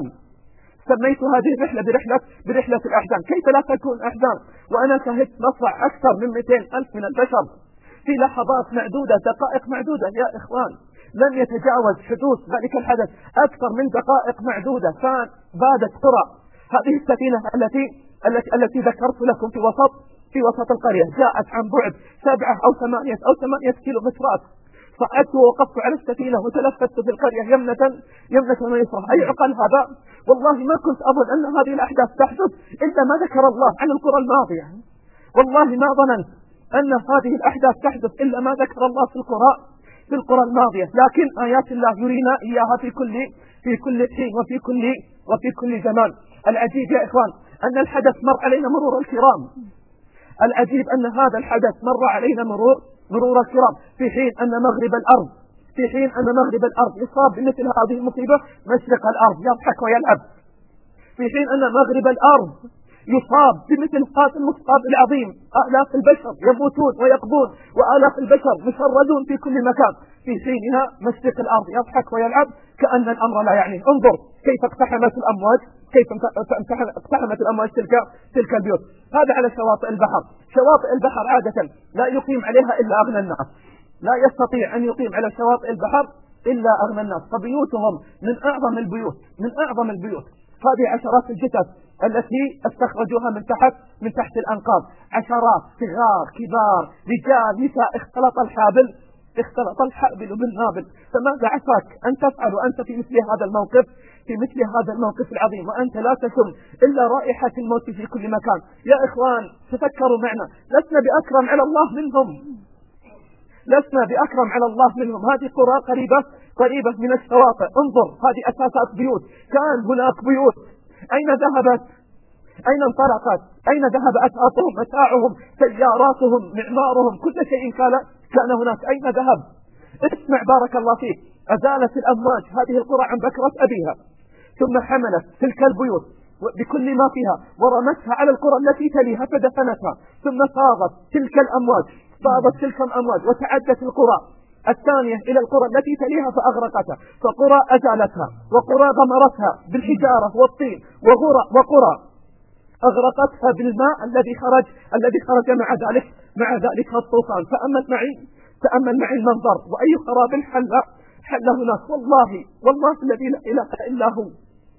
سميت هذه الرحلة برحلة برحلة الأحزان. كيف لا تكون أحزان وأنا شهدت مصرع أكثر من مئتين ألف من البشر في لحظات معدودة، دقائق معدودة يا إخوان. لم يتجاوز حدوث ذلك الحدث أكثر من دقائق معدودة فبادت قرى. هذه السفينة التي التي التي ذكرت لكم في وسط في وسط القرية جاءت عن بعد سبعة أو ثمانية أو ثمانية كيلومترات. صعدت ووقفت على السفينة وتلفت في القرية يمنة يمنة ويسرى. أي عقل هذا؟ والله ما كنت أظن أن هذه الأحداث تحدث إلا ما ذكر الله عن القرى الماضية. والله ما ظننت أن هذه الأحداث تحدث إلا ما ذكر الله في القرى في القرى الماضية، لكن آيات الله يرينا إياها في كل في كل حين وفي كل وفي كل زمان. العجيب يا إخوان أن الحدث مر علينا مرور الكرام. العجيب أن هذا الحدث مر علينا مرور مرور الكرام في حين أن مغرب الأرض في حين أن مغرب الأرض يصاب بمثل هذه المصيبة مشرق الأرض يضحك ويلعب، في حين أن مغرب الأرض يصاب بمثل هذا المصاب العظيم، آلاف البشر يموتون ويقبون وآلاف البشر مشردون في كل مكان، في حينها مشرق الأرض يضحك ويلعب كأن الأمر لا يعنيه. انظر كيف اقتحمت الأمواج كيف اقتحمت الأمواج تلك تلك البيوت. هذا على شواطئ البحر. شواطئ البحر عادة لا يقيم عليها إلا أغنى الناس، لا يستطيع أن يقيم على شواطئ البحر إلا أغنى الناس، فبيوتهم من أعظم البيوت من أعظم البيوت. هذه عشرات الجثث التي استخرجوها من تحت من تحت الأنقاض، عشرات صغار كبار رجال نساء، اختلط الحابل اختلط الحابل بالنابل. فماذا عساك أن تفعل أنت في مثل هذا الموقف في مثل هذا الموقف العظيم وأنت لا تشم إلا رائحة الموت في كل مكان؟ يا إخوان تفكروا معنا، لسنا بأكرم على الله منهم لسنا بأكرم على الله منهم. هذه قرى قريبة قريبة من الشواطئ. انظر هذه أساسات بيوت، كان هناك بيوت، أين ذهبت؟ أين انطلقت؟ أين ذهب أساسهم متاعهم سياراتهم معمارهم كل شيء كان كان هناك؟ أين ذهب؟ اسمع بارك الله فيك، أزالت الأمواج هذه القرى عن بكرة أبيها، ثم حملت تلك البيوت بكل ما فيها ورمتها على القرى التي تليها فدفنتها، ثم فاضت تلك الأمواج فاضت تلك الأمواج وتعدت القرى الثانية إلى القرى التي تليها فأغرقتها، فقرى أزالتها وقرى غمرتها بالحجارة والطين وقرى وقرى أغرقتها بالماء الذي خرج الذي خرج مع ذلك مع ذلك الطوفان. تأمل معي تأمل معي المنظر، وأي خراب حل حل هناك. والله والله الذي لا إله إلا هو،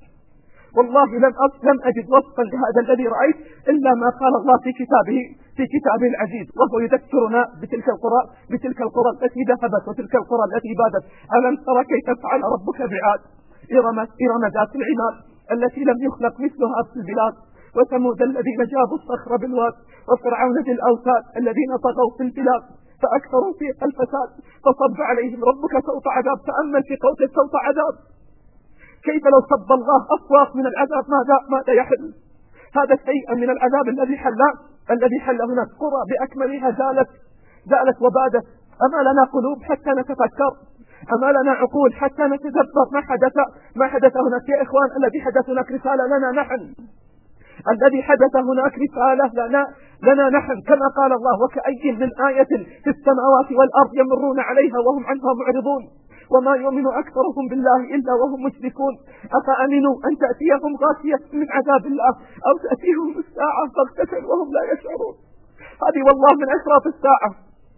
والله لم لم أجد وصفا لهذا الذي رأيت إلا ما قال الله في كتابه في كتابه العزيز، وهو يذكرنا بتلك القرى بتلك القرى التي ذهبت وتلك القرى التي بادت. ألم ترى كيف فعل ربك بعاد؟ إرم إرم ذات العماد التي لم يخلق مثلها في البلاد، وثمود الذين جابوا الصخر بالواد، وفرعون ذي الأوتاد الذين طغوا في البلاد فأكثروا فيها الفساد فصب عليهم ربك صوت عذاب. تأمل في قوله صوت عذاب، كيف لو صب الله أصوات من العذاب ماذا ماذا يحل؟ هذا شيء من العذاب الذي حل الذي حل هناك. قرى بأكملها زالت زالت وبادت. أما لنا قلوب حتى نتفكر؟ أما لنا عقول حتى نتدبر ما حدث ما حدث هناك؟ يا إخوان الذي حدث هناك رسالة لنا نحن، الذي حدث هناك رسالة لنا لنا نحن، كما قال الله وكأي من آية في السماوات والأرض يمرون عليها وهم عنها معرضون وما يؤمن أكثرهم بالله إلا وهم مشركون. أفأمنوا أن تأتيهم غاشية من عذاب الله أو تأتيهم الساعة بغتة وهم لا يشعرون. هذه والله من أشراط الساعة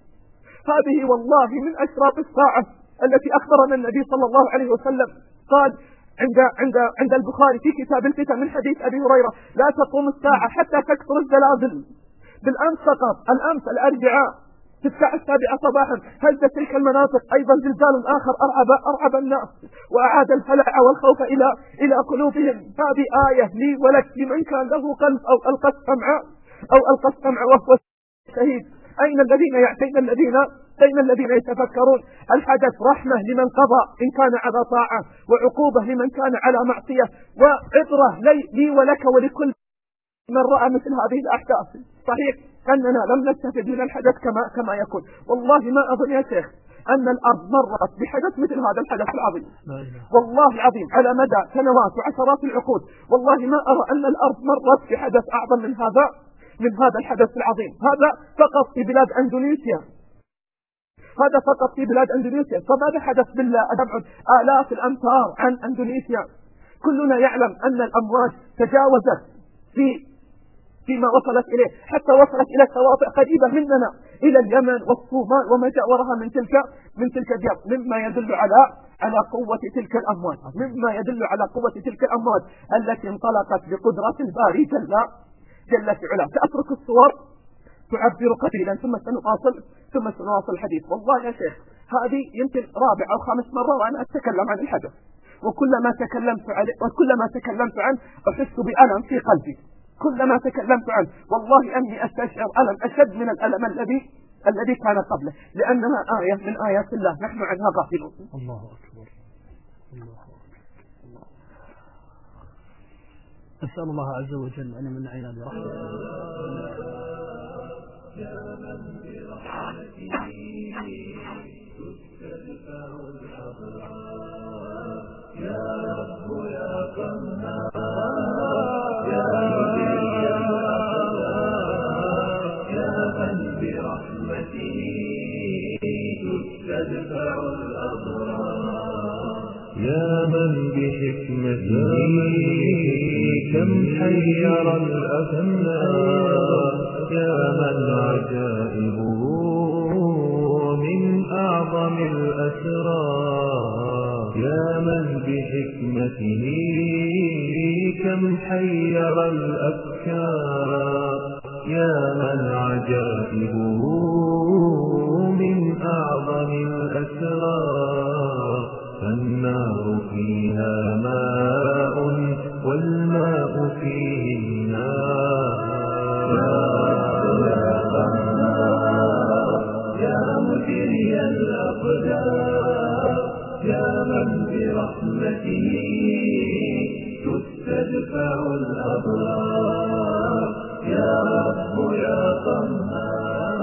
هذه والله من أشراط الساعة التي أخبرنا النبي صلى الله عليه وسلم. قال عند عند عند البخاري في كتاب الفتن من حديث أبي هريرة: لا تقوم الساعة حتى تكثر الزلازل. بالأمس فقط الأمس الأربعاء في الساعة السابعة صباحا هزت تلك المناطق أيضا زلزال آخر أرعب أرعب الناس وأعاد الفلع والخوف إلى إلى قلوبهم. هذه آية لي ولك لمن كان له قلب أو ألقى السمع أو ألقى السمع وهو شهيد. أين الذين أين الذين أين الذين يتفكرون؟ الحدث رحمة لمن قضى إن كان على طاعة، وعقوبة لمن كان على معصية، وعبرة لي, لي ولك ولكل من رأى مثل هذه الأحداث. صحيح أننا لم نستفد من الحدث كما كما يكون. والله ما أظن يا شيخ أن الأرض مرت بحدث مثل هذا الحدث العظيم، والله العظيم على مدى سنوات وعشرات العقود. والله ما أرى أن الأرض مرت بحدث أعظم من هذا من هذا الحدث العظيم. هذا فقط في بلاد أندونيسيا هذا فقط في بلاد أندونيسيا. فماذا حدث بالله أبعد آلاف الأمتار عن أندونيسيا؟ كلنا يعلم أن الأمواج تجاوزت في فيما وصلت إليه حتى وصلت إلى شواطئ قريبة مننا إلى اليمن والصومال وما جاورها من تلك من تلك الديار، مما يدل على على قوة تلك الأمواج مما يدل على قوة تلك الأمواج التي انطلقت بقدرة الباري جل جل في علاه. سأترك الصور تعبر قليلا ثم سنواصل ثم سنواصل الحديث. والله يا شيخ هذه يمكن رابع أو خامس مرة وأنا أتكلم عن الحدث، وكلما تكلمت عليه وكلما تكلمت عنه أحس بألم في قلبي، كلما تكلمت عنه والله أني أستشعر ألم أشد من الألم الذي الذي كان قبله، لأنها آية من آيات الله نحن عنها غافلون. الله أكبر. الله أكبر. الله. أسأل الله عز وجل أن يمن علينا برحمته. يا من برحمته تستدفع الأضرار، يا رب يا قهار، يا مجري الأقدار، يا من برحمته تستدفع الأضرار، يا من بحكمته كم حير الأفنان، يا من عجائبه من أعظم الأسرار، يا من بحكمته كم حير الأفكار، يا من عجائبه من أعظم الأسرار، فالنار فيها ماء والماء فيه النار، يا قهار يا مجري الأقدار، يا من برحمته تستدفع الأضرار، يا رب يا قهار.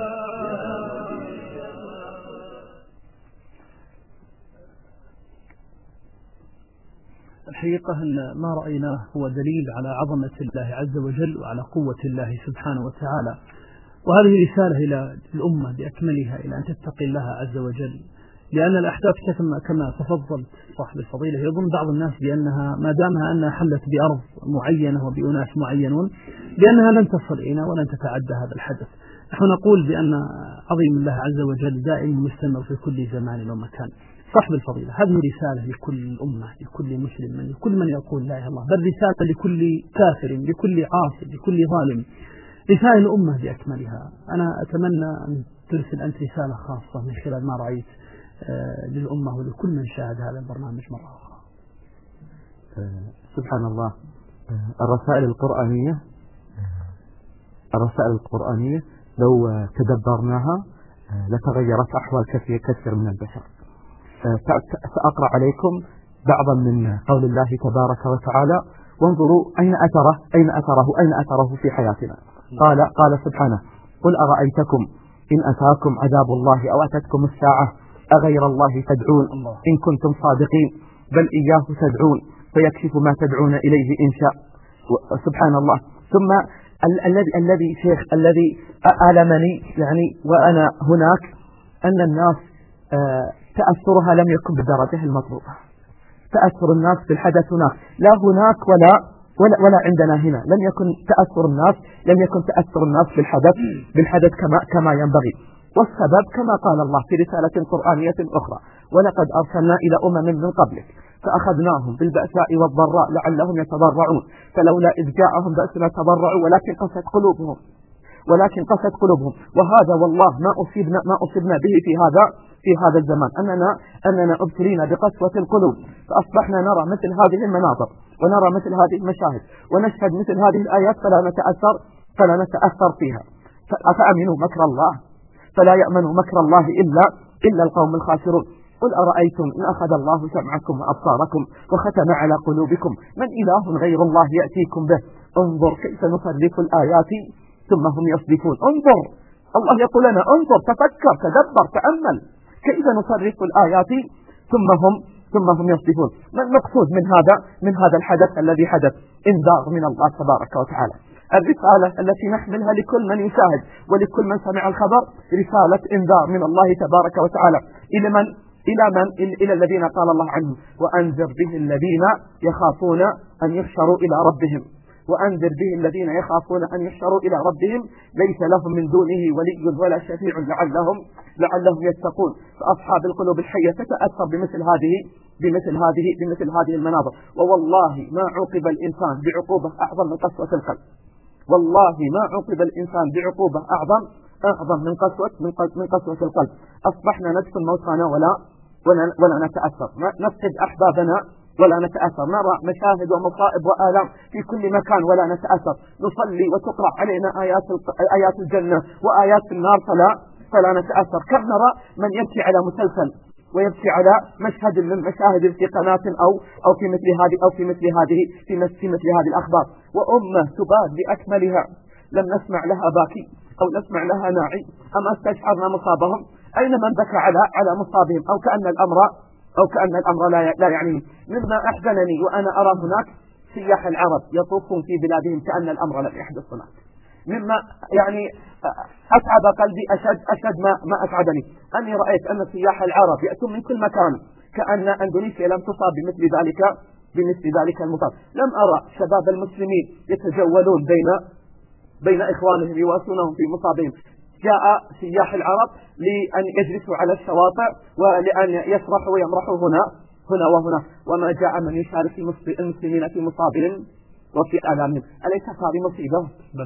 الحقيقة أن ما رأيناه هو دليل على عظمة الله عز وجل وعلى قوة الله سبحانه وتعالى، وهذه رسالة إلى الأمة بأكملها إلى أن تتقي الله عز وجل، لأن الأحداث كما كما تفضل صاحب الفضيلة يظن بعض الناس بأنها ما دامها أنها حلت بأرض معينة وبأناس معينون بأنها لن تصل إلينا ولن تتعدى هذا الحدث. نحن نقول بأن عظيم الله عز وجل دائم مستمر في كل زمان ومكان. صاحب الفضيلة هذه رسالة لكل أمة، لكل مسلم، لكل من يقول لا إله إلا الله، بل رسالة لكل كافر، لكل عاصي، لكل ظالم، رسالة الأمة بأكملها. أنا أتمنى أن ترسل أنت رسالة خاصة من خلال ما رأيت للأمة ولكل من شاهد هذا البرنامج مرة أخرى. سبحان الله، الرسائل القرآنية الرسائل القرآنية لو تدبرناها لتغيرت أحوال كثير كثير من البشر. سأقرأ عليكم بعضا من قول الله تبارك وتعالى: وانظروا أين أثره أين أثره أين أثره في حياتنا. قال قال سبحانه: قل أرأيتكم إن أتاكم عذاب الله أو أتتكم الساعة أغير الله تدعون إن كنتم صادقين بل إياه تدعون فيكشف ما تدعون إليه إن شاء. سبحان الله. ثم الذي الذي شيخ الذي ألمني يعني وأنا هناك أن الناس تأثرها لم يكن بالدرجة المطلوبة. تأثر الناس بالحدث هناك لا هناك ولا ولا, ولا عندنا هنا. لم يكن تأثر الناس لم يكن تأثر الناس بالحدث بالحدث كما كما ينبغي. والسبب كما قال الله في رسالة قرآنية أخرى: ولقد أرسلنا إلى أمم من قبلك فأخذناهم بالبأساء والضراء لعلهم يتضرعون فلولا إذ جاءهم بأسنا تضرعوا ولكن قست قلوبهم ولكن قست قلوبهم وهذا والله ما أصيبنا ما أصيبنا به في هذا في هذا الزمان أننا أننا ابتلينا بقسوة القلوب فأصبحنا نرى مثل هذه المناظر ونرى مثل هذه المشاهد ونشهد مثل هذه الآيات فلا نتأثر فلا نتأثر فيها. أفأمنوا مكر الله فلا يأمن مكر الله إلا إلا القوم الخاسرون. قل أرأيتم إن أخذ الله سمعكم وأبصاركم وختم على قلوبكم من إله غير الله يأتيكم به انظر كيف نصرف الآيات ثم هم يصدفون. انظر، الله يقول لنا انظر، تفكر، تدبر، تأمل كيف نصرف الآيات ثم هم ثم هم يصدفون. ما المقصود من هذا من هذا الحدث الذي حدث؟ إنذار من الله تبارك وتعالى. الرسالة التي نحملها لكل من يشاهد ولكل من سمع الخبر رسالة إنذار من الله تبارك وتعالى إلى من إلى من إلى الذين قال الله عنهم: وأنذر به الذين يخافون أن يحشروا إلى ربهم وأنذر به الذين يخافون أن يحشروا إلى ربهم ليس لهم من دونه ولي ولا شفيع لعلهم لعلهم يتقون. فأصحاب القلوب الحية تتأثر بمثل هذه بمثل هذه بمثل هذه المناظر. ووالله ما عوقب الإنسان بعقوبة أعظم من قسوة القلب. والله ما عوقب الإنسان بعقوبة أعظم أعظم من قسوة من من قسوة القلب. أصبحنا ندفن موتانا ولا ولا, ولا نتأثر، نفقد أحبابنا ولا نتأثر، نرى مشاهد ومصائب وآلام في كل مكان ولا نتأثر، نصلي وتقرأ علينا آيات آيات الجنة وآيات النار فلا فلا نتأثر. كم نرى من يبكي على مسلسل ويبكي على مشهد من مشاهد في قناة أو أو في مثل هذه أو في مثل هذه في مثل, في مثل هذه الأخبار، وأمة تباد بأكملها لم نسمع لها باكي أو نسمع لها ناعي. أما استشعرنا مصابهم؟ أين من بكى على على مصابهم؟ أو كأن الأمر أو كأن الأمر لا لا يعني. مما أحزنني وأنا أرى هناك سياح العرب يطوفون في بلادهم كأن الأمر لم يحدث هناك. مما يعني أتعب قلبي أشد أشد ما ما أسعدني أني رأيت أن سياح العرب يأتون من كل مكان كأن أندونيسيا لم تصاب بمثل ذلك بمثل ذلك المصاب. لم أرى شباب المسلمين يتجولون بين بين إخوانهم يواسونهم في مصابهم. جاء سياح العرب لأن يجلسوا على الشواطئ ولأن يسرحوا ويمرحوا هنا هنا وهنا، وما جاء من يشارك المسلمين في مصابهم وفي آلامهم. أليس هذه مصيبة؟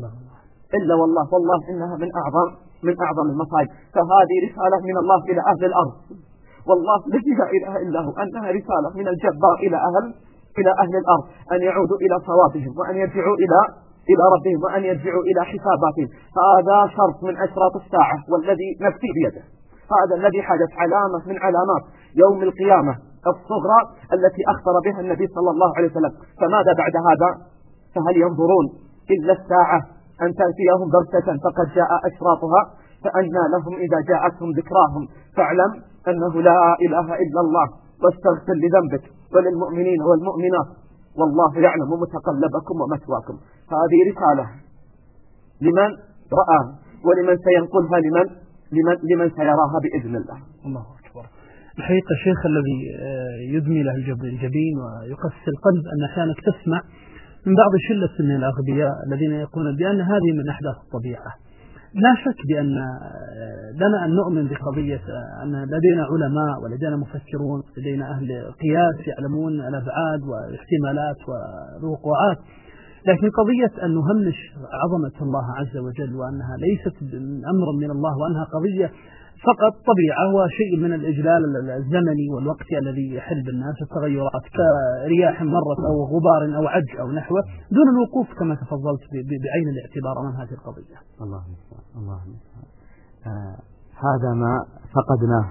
إلا والله والله إنها من أعظم من أعظم المصائب. فهذه رسالة من الله إلى أهل الأرض، والله الذي لا إله إلا هو، أنها رسالة من الجبار إلى أهل إلى أهل الأرض أن يعودوا إلى صوابهم وأن يرجعوا إلى إلى ربهم وأن يرجعوا إلى حساباتهم. هذا شرط من أشراط الساعة والذي نفسي بيده. هذا الذي حدث علامة من علامات يوم القيامة الصغرى التي أخبر بها النبي صلى الله عليه وسلم. فماذا بعد هذا؟ فهل ينظرون إلا الساعة أن تأتيهم بغتة فقد جاء أشراطها؟ فأنى لهم إذا جاءتهم ذكراهم فاعلم أنه لا إله إلا الله واستغفر لذنبك وللمؤمنين والمؤمنات والله يعلم متقلبكم ومثواكم. هذه رسالة لمن رأى ولمن سينقلها لمن لمن لمن سيراها بإذن الله. الله أكبر. الحقيقة الشيخ الذي يدمي له الجبين ويقسي القلب أن أحيانا تسمع من بعض شلة من الأغبياء الذين يقولون بأن هذه من أحداث الطبيعة. لا شك بأن لنا أن نؤمن بقضية أن لدينا علماء ولدينا مفكرون لدينا أهل قياس يعلمون الأبعاد والاحتمالات والوقوعات، لكن قضية أن نهمش عظمة الله عز وجل وأنها ليست أمرا من الله وأنها قضية فقط طبيعة وشيء من الإجلال الزمني والوقتي الذي يحل بالناس التغيرات كرياح مرت أو غبار أو عج أو نحوه دون الوقوف كما تفضلت بعين الاعتبار أمام هذه القضية. الله المستعان الله المستعان. آه هذا ما فقدناه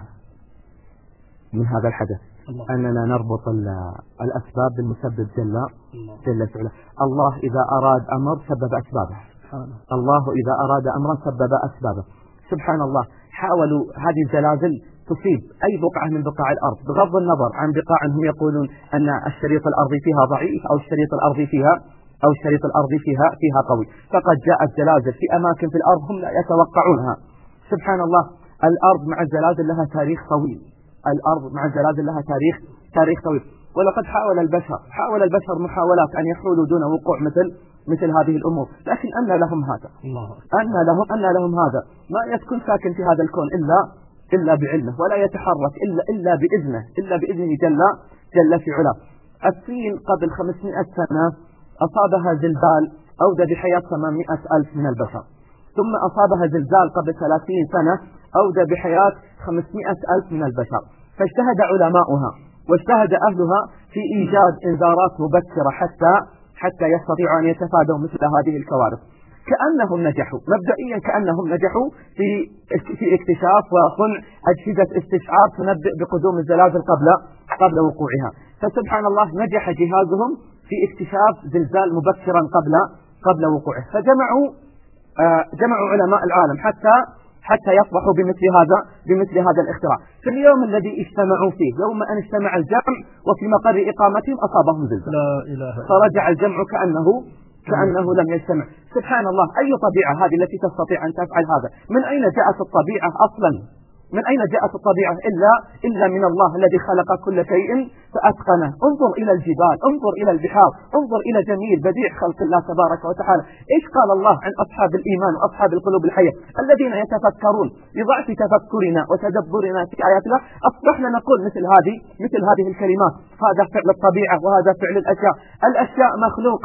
من هذا الحدث الله. أننا نربط الأسباب بالمسبب جل جل وعلا. الله إذا أراد أمر سبب أسبابه، الله إذا أراد أمرا سبب أسبابه. سبحان الله. حاولوا هذه الزلازل تصيب أي بقعة من بقاع الأرض بغض النظر عن بقاع هم يقولون أن الشريط الأرضي فيها ضعيف أو الشريط الأرضي فيها أو الشريط الأرضي فيها فيها قوي. فقد جاءت زلازل في أماكن في الأرض هم لا يتوقعونها. سبحان الله. الأرض مع الزلازل لها تاريخ طويل، الأرض مع الزلازل لها تاريخ تاريخ طويل. ولقد حاول البشر حاول البشر محاولات أن يحولوا دون وقوع مثل مثل هذه الأمور، لكن أن لهم هذا أن لهم أن لهم هذا. ما يسكن ساكن في هذا الكون إلا إلا بعلمه، ولا يتحرك إلا إلا بإذنه إلا بإذنه جل جل في علاه. الصين قبل خمسمائة سنة أصابها زلزال أودى بحياة ثمانمائة ألف من البشر، ثم أصابها زلزال قبل ثلاثين سنة أودى بحياة خمسمائة ألف من البشر. فاجتهد علماؤها واجتهد أهلها في إيجاد إنذارات مبكرة حتى حتى يستطيعوا أن يتفادوا مثل هذه الكوارث. كأنهم نجحوا مبدئيا كأنهم نجحوا في في اكتشاف وصنع أجهزة استشعار تنبئ بقدوم الزلازل قبل قبل وقوعها. فسبحان الله نجح جهازهم في اكتشاف زلزال مبكرا قبل قبل وقوعه. فجمعوا آه جمعوا علماء العالم حتى حتى يصبحوا بمثل هذا بمثل هذا الاختراع. في اليوم الذي اجتمعوا فيه، يوم أن اجتمع الجمع وفي مقر إقامتهم أصابهم زلزال، لا إله إلا فرجع الجمع كأنه كأنه لم يجتمع. سبحان الله. أي طبيعة هذه التي تستطيع أن تفعل هذا؟ من أين جاءت الطبيعة أصلا؟ من أين جاءت الطبيعة إلا إلا من الله الذي خلق كل شيء فأتقنه. انظر إلى الجبال، انظر إلى البحار، انظر إلى جميل بديع خلق الله تبارك وتعالى. إيش قال الله عن أصحاب الإيمان وأصحاب القلوب الحية الذين يتفكرون؟ بضعف تفكرنا وتدبرنا في آيات الله أصبحنا نقول مثل هذه مثل هذه الكلمات. هذا فعل الطبيعة وهذا فعل الأشياء. الأشياء مخلوقة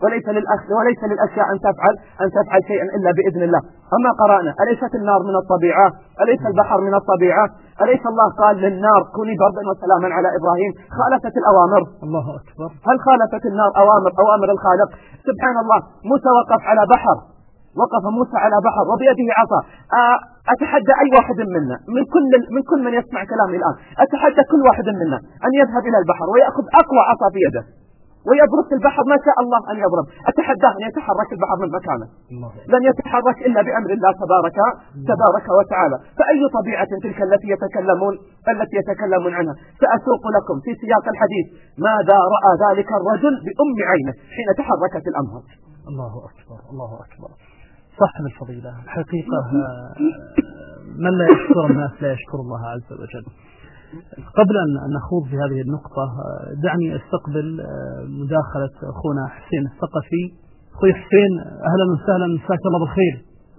وليس للأخ وليس للأشياء أن تفعل أن تفعل شيئا إلا بإذن الله. أما قرأنا أليست النار من الطبيعة؟ أليس البحر من الطبيعة؟ أليس الله قال للنار كوني بردا وسلاما على إبراهيم؟ خالفت الأوامر. الله أكبر. هل خالفت النار أوامر أوامر الخالق؟ سبحان الله. موسى وقف على بحر وقف موسى على بحر وبيده عصا. أتحدى أي واحد منا من كل من كل من يسمع كلامي الآن، أتحدى كل واحد منا أن يذهب إلى البحر ويأخذ أقوى عصا في يده ويضرب في البحر ما شاء الله أن يضرب. أتحداه أن يتحرك البحر من مكانه، لن يتحرك إلا بأمر الله تبارك تبارك وتعالى. فأي طبيعة تلك التي يتكلمون التي يتكلمون عنها؟ سأسوق لكم في سياق الحديث ماذا رأى ذلك الرجل بأم عينه حين تحركت الأمهات. الله أكبر الله أكبر. صاحب الفضيلة حقيقة من لا يشكر الناس لا يشكر الله عز وجل. قبل أن نخوض في هذه النقطة دعني أستقبل مداخلة أخونا حسين الثقفي. أخوي حسين أهلا وسهلا، مساك الله بالخير.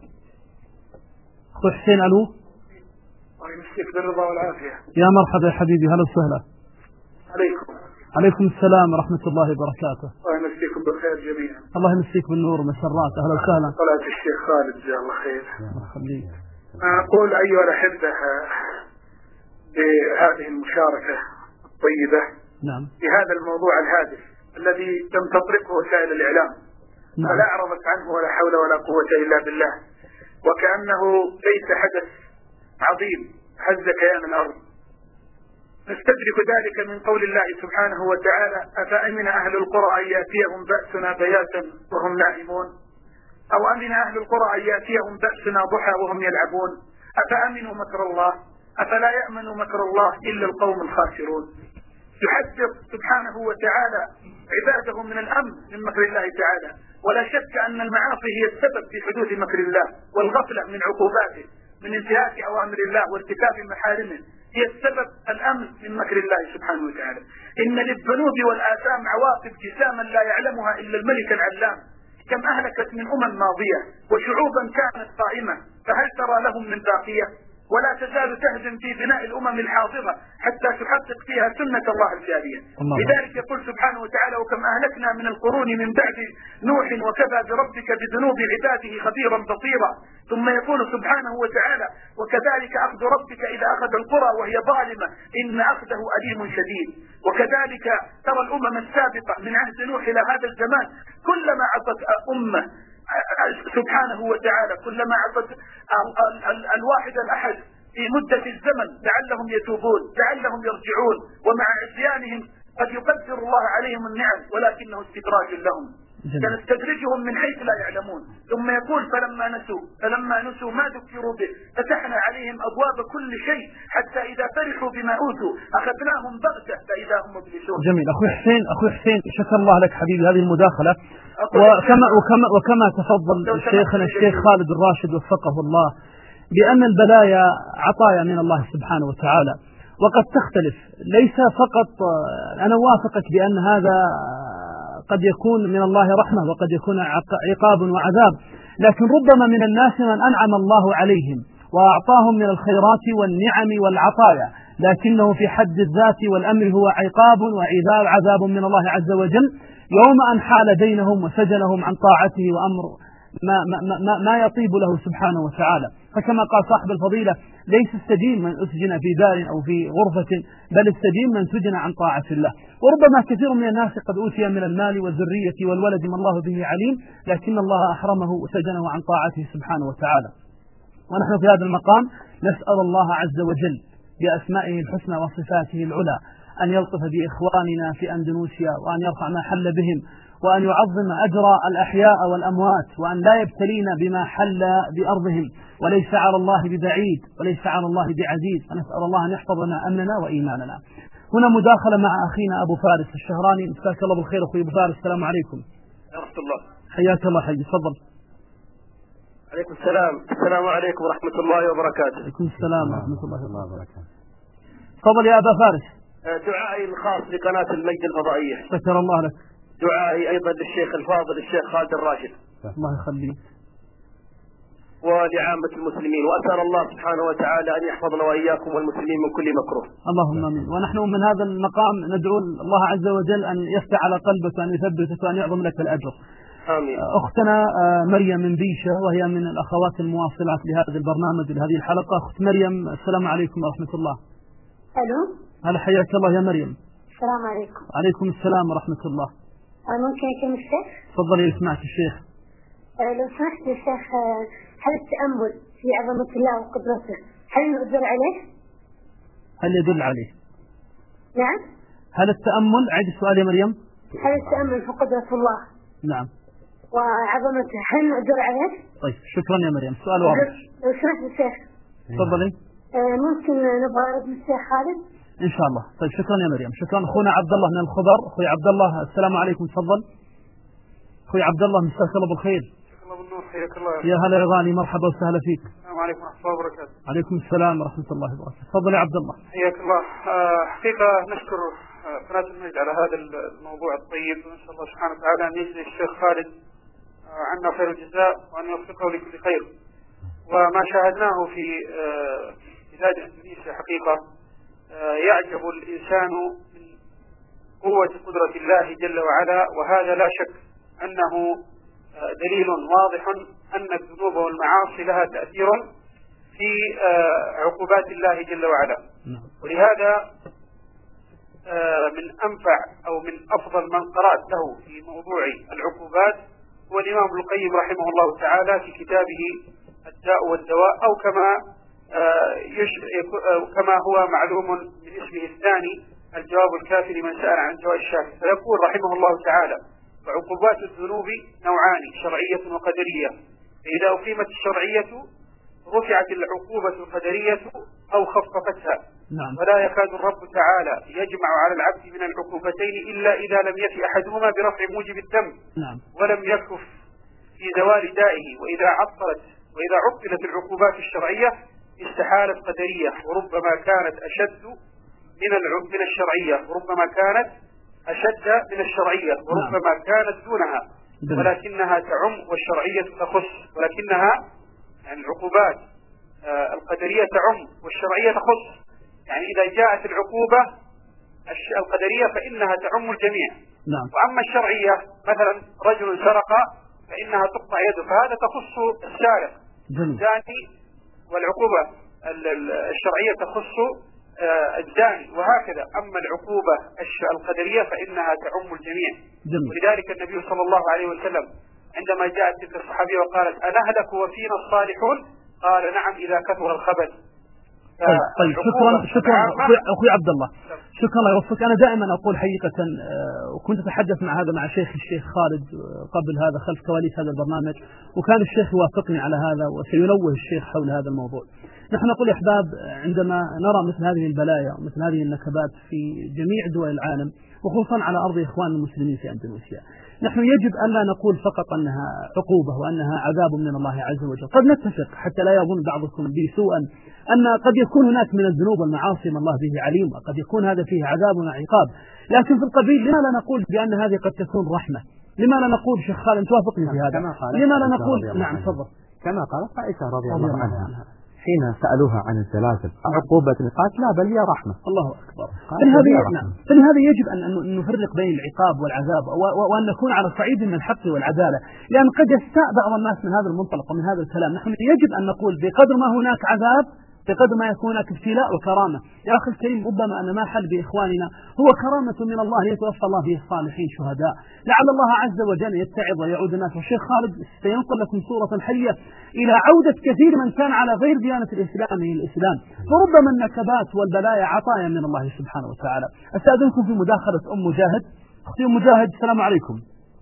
أخوي حسين ألو. الله يمسيك بالرضا والعافية. يا مرحبا يا حبيبي، هلا وسهلا. عليكم. عليكم السلام ورحمة الله وبركاته. الله يمسيكم بالخير جميعا. الله يمسيك بالنور ومسرات. أهلا وسهلا. صلاة الشيخ خالد جزاه الله خير. الله يخليك. أقول أيها الأحبة بهذه المشاركة الطيبة نعم. في هذا الموضوع الهادف الذي لم تطرقه وسائل الإعلام، نعم. فلا أعرضت عنه ولا حول ولا قوة إلا بالله، وكأنه ليس حدث عظيم هز كيان الأرض. نستدرك ذلك من قول الله سبحانه وتعالى: أفأمن أهل القرى أن يأتيهم بأسنا بياتا وهم نائمون، أو أمن أهل القرى أن يأتيهم بأسنا ضحى وهم يلعبون، أفأمنوا مكر الله أفلا يأمن مكر الله إلا القوم الخاسرون. يحذر سبحانه وتعالى عباده من الأمن من مكر الله تعالى، ولا شك أن المعاصي هي السبب في حدوث مكر الله، والغفلة من عقوباته من انتهاك أوامر الله وارتكاب محارمه هي السبب الأمن من مكر الله سبحانه وتعالى. إن للذنوب والآثام عواقب جساما لا يعلمها إلا الملك العلام. كم أهلكت من أمم ماضية وشعوبا كانت قائمة، فهل ترى لهم من باقية؟ ولا تزال تهزم في بناء الأمم الحاضرة حتى تحقق فيها سنة الله الجارية. لذلك يقول سبحانه وتعالى: وكم أهلكنا من القرون من بعد نوح وكفى بربك بذنوب عباده خبيرا بصيرا. ثم يقول سبحانه وتعالى: وكذلك أخذ ربك إذا أخذ القرى وهي ظالمة إن أخذه أليم شديد. وكذلك ترى الأمم السابقة من عهد نوح إلى هذا الزمان كلما عصت أمة سبحانه وتعالى كلما عصت الواحد الأحد في مدة الزمن لعلهم يتوبون لعلهم يرجعون، ومع عصيانهم قد يقدر الله عليهم النعم ولكنه استدراج لهم. سنستدرجهم من حيث لا يعلمون. ثم يقول: فلما نسوا فلما نسوا ما ذكروا به فتحنا عليهم أبواب كل شيء حتى إذا فرحوا بما أوتوا أخذناهم بغتة فإذا هم مبلسون. جميل. أخوي حسين أخوي حسين شكر الله لك حبيبي هذه المداخلة. وكما وكما وكما تفضل شيخنا الشيخ خالد الراشد وفقه الله بأن البلايا عطايا من الله سبحانه وتعالى، وقد تختلف. ليس فقط أنا وافقك بأن هذا قد يكون من الله رحمة وقد يكون عقاب وعذاب، لكن ربما من الناس من أنعم الله عليهم وأعطاهم من الخيرات والنعم والعطايا، لكنه في حد الذات والأمر هو عقاب وعذاب عذاب من الله عز وجل يوم أن حال بينهم وسجنهم عن طاعته وأمر ما, ما, ما, ما يطيب له سبحانه وتعالى. فكما قال صاحب الفضيلة: ليس السجين من أسجن في دار أو في غرفة، بل السجين من سجن عن طاعة الله. وربما كثير من الناس قد أوتي من المال والذرية والولد ما الله به عليم، لكن الله أحرمه وسجنه عن طاعته سبحانه وتعالى. ونحن في هذا المقام نسأل الله عز وجل بأسمائه الحسنى وصفاته العلى أن يلطف بإخواننا في أندونيسيا، وأن يرفع ما حل بهم، وأن يعظم أجر الأحياء والأموات، وأن لا يبتلينا بما حل بأرضهم، وليس على الله ببعيد وليس على الله بعزيز. ونسأل الله أن يحفظ لنا أمننا وإيماننا. هنا مداخلة مع أخينا أبو فارس الشهراني. مساك الله بالخير أخوي أبو فارس. السلام عليكم. ورحمة الله. حياك الله حي. تفضل. عليكم السلام. السلام عليكم ورحمة الله وبركاته. عليكم السلام ورحمة الله وبركاته. تفضل يا أبا فارس. دعائي الخاص لقناة المجد الفضائية. شكر الله لك. دعائي أيضا للشيخ الفاضل الشيخ خالد الراشد. الله يخليك. ولعامة المسلمين، وأسأل الله سبحانه وتعالى أن يحفظنا وإياكم والمسلمين من كل مكروه. اللهم آمين. ونحن من هذا المقام ندعو الله عز وجل أن يفتح على قلبك وأن يثبتك وأن يعظم لك الأجر. آمين. أختنا مريم من بيشة وهي من الأخوات المواصلات لهذا البرنامج لهذه الحلقة. أخت مريم، السلام عليكم ورحمة الله. ألو. هلا، حياك الله يا مريم. السلام عليكم. عليكم السلام ورحمة الله. ممكن يكلم الشيخ؟ تفضلي، سمعت الشيخ. أه لو سمحت يا شيخ، هل التأمل في عظمة الله وقدرته هل يدل عليه؟ هل يدل عليه؟ نعم. هل التأمل، عيد السؤال يا مريم. هل التأمل في قدرة الله نعم وعظمته هل يدل عليه؟ طيب، شكرا يا مريم، سؤال واضح. لو سمحت يا شيخ. تفضلي. أه ممكن نبغى ابن الشيخ خالد؟ إن شاء الله. طيب، شكرا يا مريم. شكرا. أخونا عبد الله من الخضر. أخوي عبد الله، السلام عليكم. تفضل أخوي عبد الله، مساك الله بالخير. الله بالنور، حياك الله. يا هلا يا غالي، مرحبا وسهلا فيك. السلام عليكم ورحمة الله وبركاته. عليكم السلام ورحمة الله وبركاته. تفضل يا عبد الله. حياك الله. آه حقيقة نشكر قناة المجد على هذا الموضوع الطيب، ونسأل الله سبحانه وتعالى أن يجزي الشيخ خالد آه عنا خير الجزاء وأن يوفقه لكل خير. وما شاهدناه في آه بلاد إندونيسيا حقيقة آه يعجب الإنسان من قوة قدرة الله جل وعلا، وهذا لا شك أنه دليل واضح أن الذنوب والمعاصي لها تأثير في عقوبات الله جل وعلا. ولهذا من أنفع أو من أفضل من قرأت له في موضوع العقوبات هو الإمام ابن القيم رحمه الله تعالى في كتابه الداء والدواء، أو كما كما هو معلوم من اسمه الثاني الجواب الكافي لمن سأل عن دواء الشافي. فيقول رحمه الله تعالى: وعقوبات الذنوب نوعان، شرعية وقدرية، فإذا أقيمت الشرعية رفعت العقوبة القدرية أو خففتها. نعم. ولا يكاد الرب تعالى يجمع على العبد من العقوبتين إلا إذا لم يفي أحدهما برفع موجب الذنب. نعم. ولم يكف في زوال دائه. وإذا عطلت وإذا عطلت العقوبات الشرعية استحالت قدرية، وربما كانت أشد من من الشرعية، وربما كانت أشد من الشرعية، وربما كانت دونها، ولكنها تعم والشرعية تخص. ولكنها يعني العقوبات القدرية تعم والشرعية تخص. يعني إذا جاءت العقوبة القدرية فإنها تعم الجميع. نعم. وأما الشرعية مثلا رجل سرق فإنها تقطع يده، فهذا تخص السارق الزاني، والعقوبة الشرعية تخص الزاني، وهكذا. أما العقوبة القدرية فإنها تعم الجميع. جميل. ولذلك النبي صلى الله عليه وسلم عندما جاءت تلك الصحابية وقالت: أنهلك وفينا الصالحون؟ قال: نعم إذا كثر الخبث. طيب, طيب شكرا شكرا أخوي عبد الله، شكرا الله يوفقك. أنا دائما أقول حقيقة، وكنت أتحدث مع هذا مع شيخ الشيخ خالد قبل هذا خلف كواليس هذا البرنامج، وكان الشيخ يوافقني على هذا وسينوه الشيخ حول هذا الموضوع. نحن نقول يا أحباب، عندما نرى مثل هذه البلايا ومثل هذه النكبات في جميع دول العالم وخصوصا على أرض إخوان المسلمين في أندونيسيا، نحن يجب أن لا نقول فقط أنها عقوبة وأنها عذاب من الله عز وجل. قد نتفق حتى لا يظن بعضكم بي سوءا أن قد يكون هناك من الذنوب والمعاصي ما الله به عليم، وقد يكون هذا فيه عذاب وعقاب، لكن في القبيل لما لا نقول بأن هذه قد تكون رحمة؟ لما لا نقول شيخ خالد توافقني في هذا؟ لما لا نقول نعم تفضل. كما قالت عائشة رضي الله عنها حين سألوها عن الزلازل عقوبة، قالت: لا بل هي رحمة. الله أكبر. فلهذا يجب أن نفرق بين العقاب والعذاب، وأن نكون على صعيد من الحق والعدالة، لأن قد يستاء بعض الناس من هذا المنطلق ومن هذا الكلام. نحن يجب أن نقول بقدر ما هناك عذاب بقدر ما يكون هناك ابتلاء وكرامة. يا أخي الكريم، ربما أن ما حل بإخواننا هو كرامة من الله ليتوفى الله به الصالحين شهداء، لعل الله عز وجل يتعظ ويعود الناس. والشيخ خالد سينقل لكم صورة حية إلى عودة كثير من كان على غير ديانة الإسلام إلى الإسلام. فربما النكبات والبلايا عطايا من الله سبحانه وتعالى. أستأذنكم في مداخلة أم مجاهد. أختي أم مجاهد، السلام عليكم.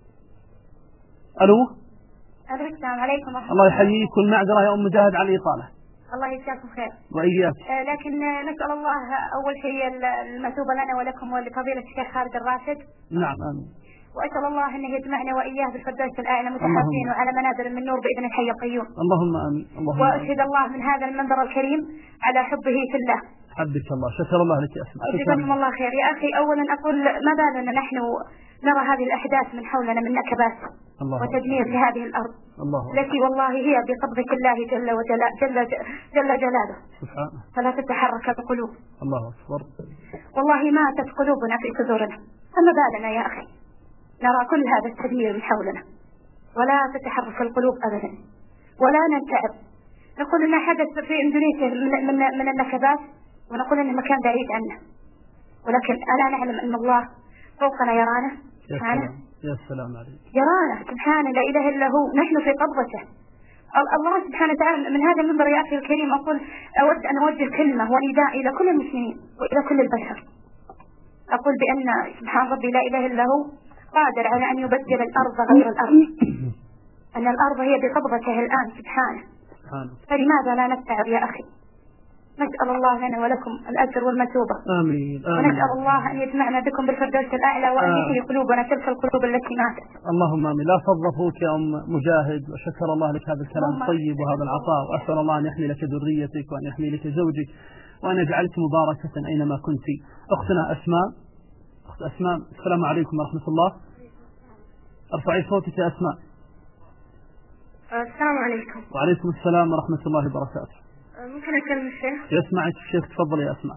ألو. السلام عليكم. الله يحييك، والمعذرة يا أم مجاهد على الإطالة. الله يجزاكم خير. وإياك. آه لكن نسأل الله أول شيء المثوبة لنا ولكم ولفضيلة الشيخ خالد الراشد. نعم آمين. وأسأل الله أن يجمعنا وإياه بالفردوس الأعلى متحابين وعلى منابر من نور بإذن الحي القيوم. اللهم آمين. اللهم وأشهد الله من هذا المنبر الكريم على حبه في الله. حبك الله، شكر الله لك يا أسماء. جزاكم الله خير. يا أخي، أولا أقول ما بالنا نحن نرى هذه الأحداث من حولنا من نكبات وتدمير لهذه الأرض، الله التي والله هي بقبضة الله جل وجل جل, جل جلاله سبحانه. فلا تتحرك القلوب. الله أكبر. والله ماتت قلوبنا في صدورنا، فما بالنا يا أخي نرى كل هذا التدمير من حولنا ولا تتحرك القلوب أبدا ولا ننتعب. نقول إن حدث في إندونيسيا من, من, من النكبات ونقول إنه مكان بعيد عنا، ولكن ألا نعلم أن الله فوقنا يرانا سبحانه. يا سلام عليك. يرانا سبحانه لا إله إلا هو، نحن في قبضته. الله سبحانه وتعالى. من هذا المنبر يا أخي الكريم أقول أود أن أوجه كلمة ونداء إلى كل المسلمين وإلى كل البشر. أقول بأن سبحان ربي لا إله إلا هو قادر على أن يبدل الأرض غير الأرض، أن الأرض هي بقبضته الآن سبحانه. فلماذا لا نستعر يا أخي؟ نسأل الله لنا ولكم الأجر والمثوبة. آمين. آمين. ونسأل الله أن يجمعنا بكم بالفردوس الأعلى وأن يحيي قلوبنا تلك القلوب التي ماتت. اللهم آمين. لا فضل فوك يا أم مجاهد، وشكر الله لك هذا الكلام الطيب وهذا العطاء، وأسأل الله أن يحمي لك ذريتك وأن يحمي لك زوجك وأن يجعلك مباركة أينما كنت. أختنا أسماء. أخت أسماء، السلام عليكم ورحمة الله. ارفعي صوتك يا أسماء. السلام عليكم. وعليكم السلام ورحمة الله وبركاته. ممكن أكلم الشيخ؟ يسمعك الشيخ، تفضل يا أسماء.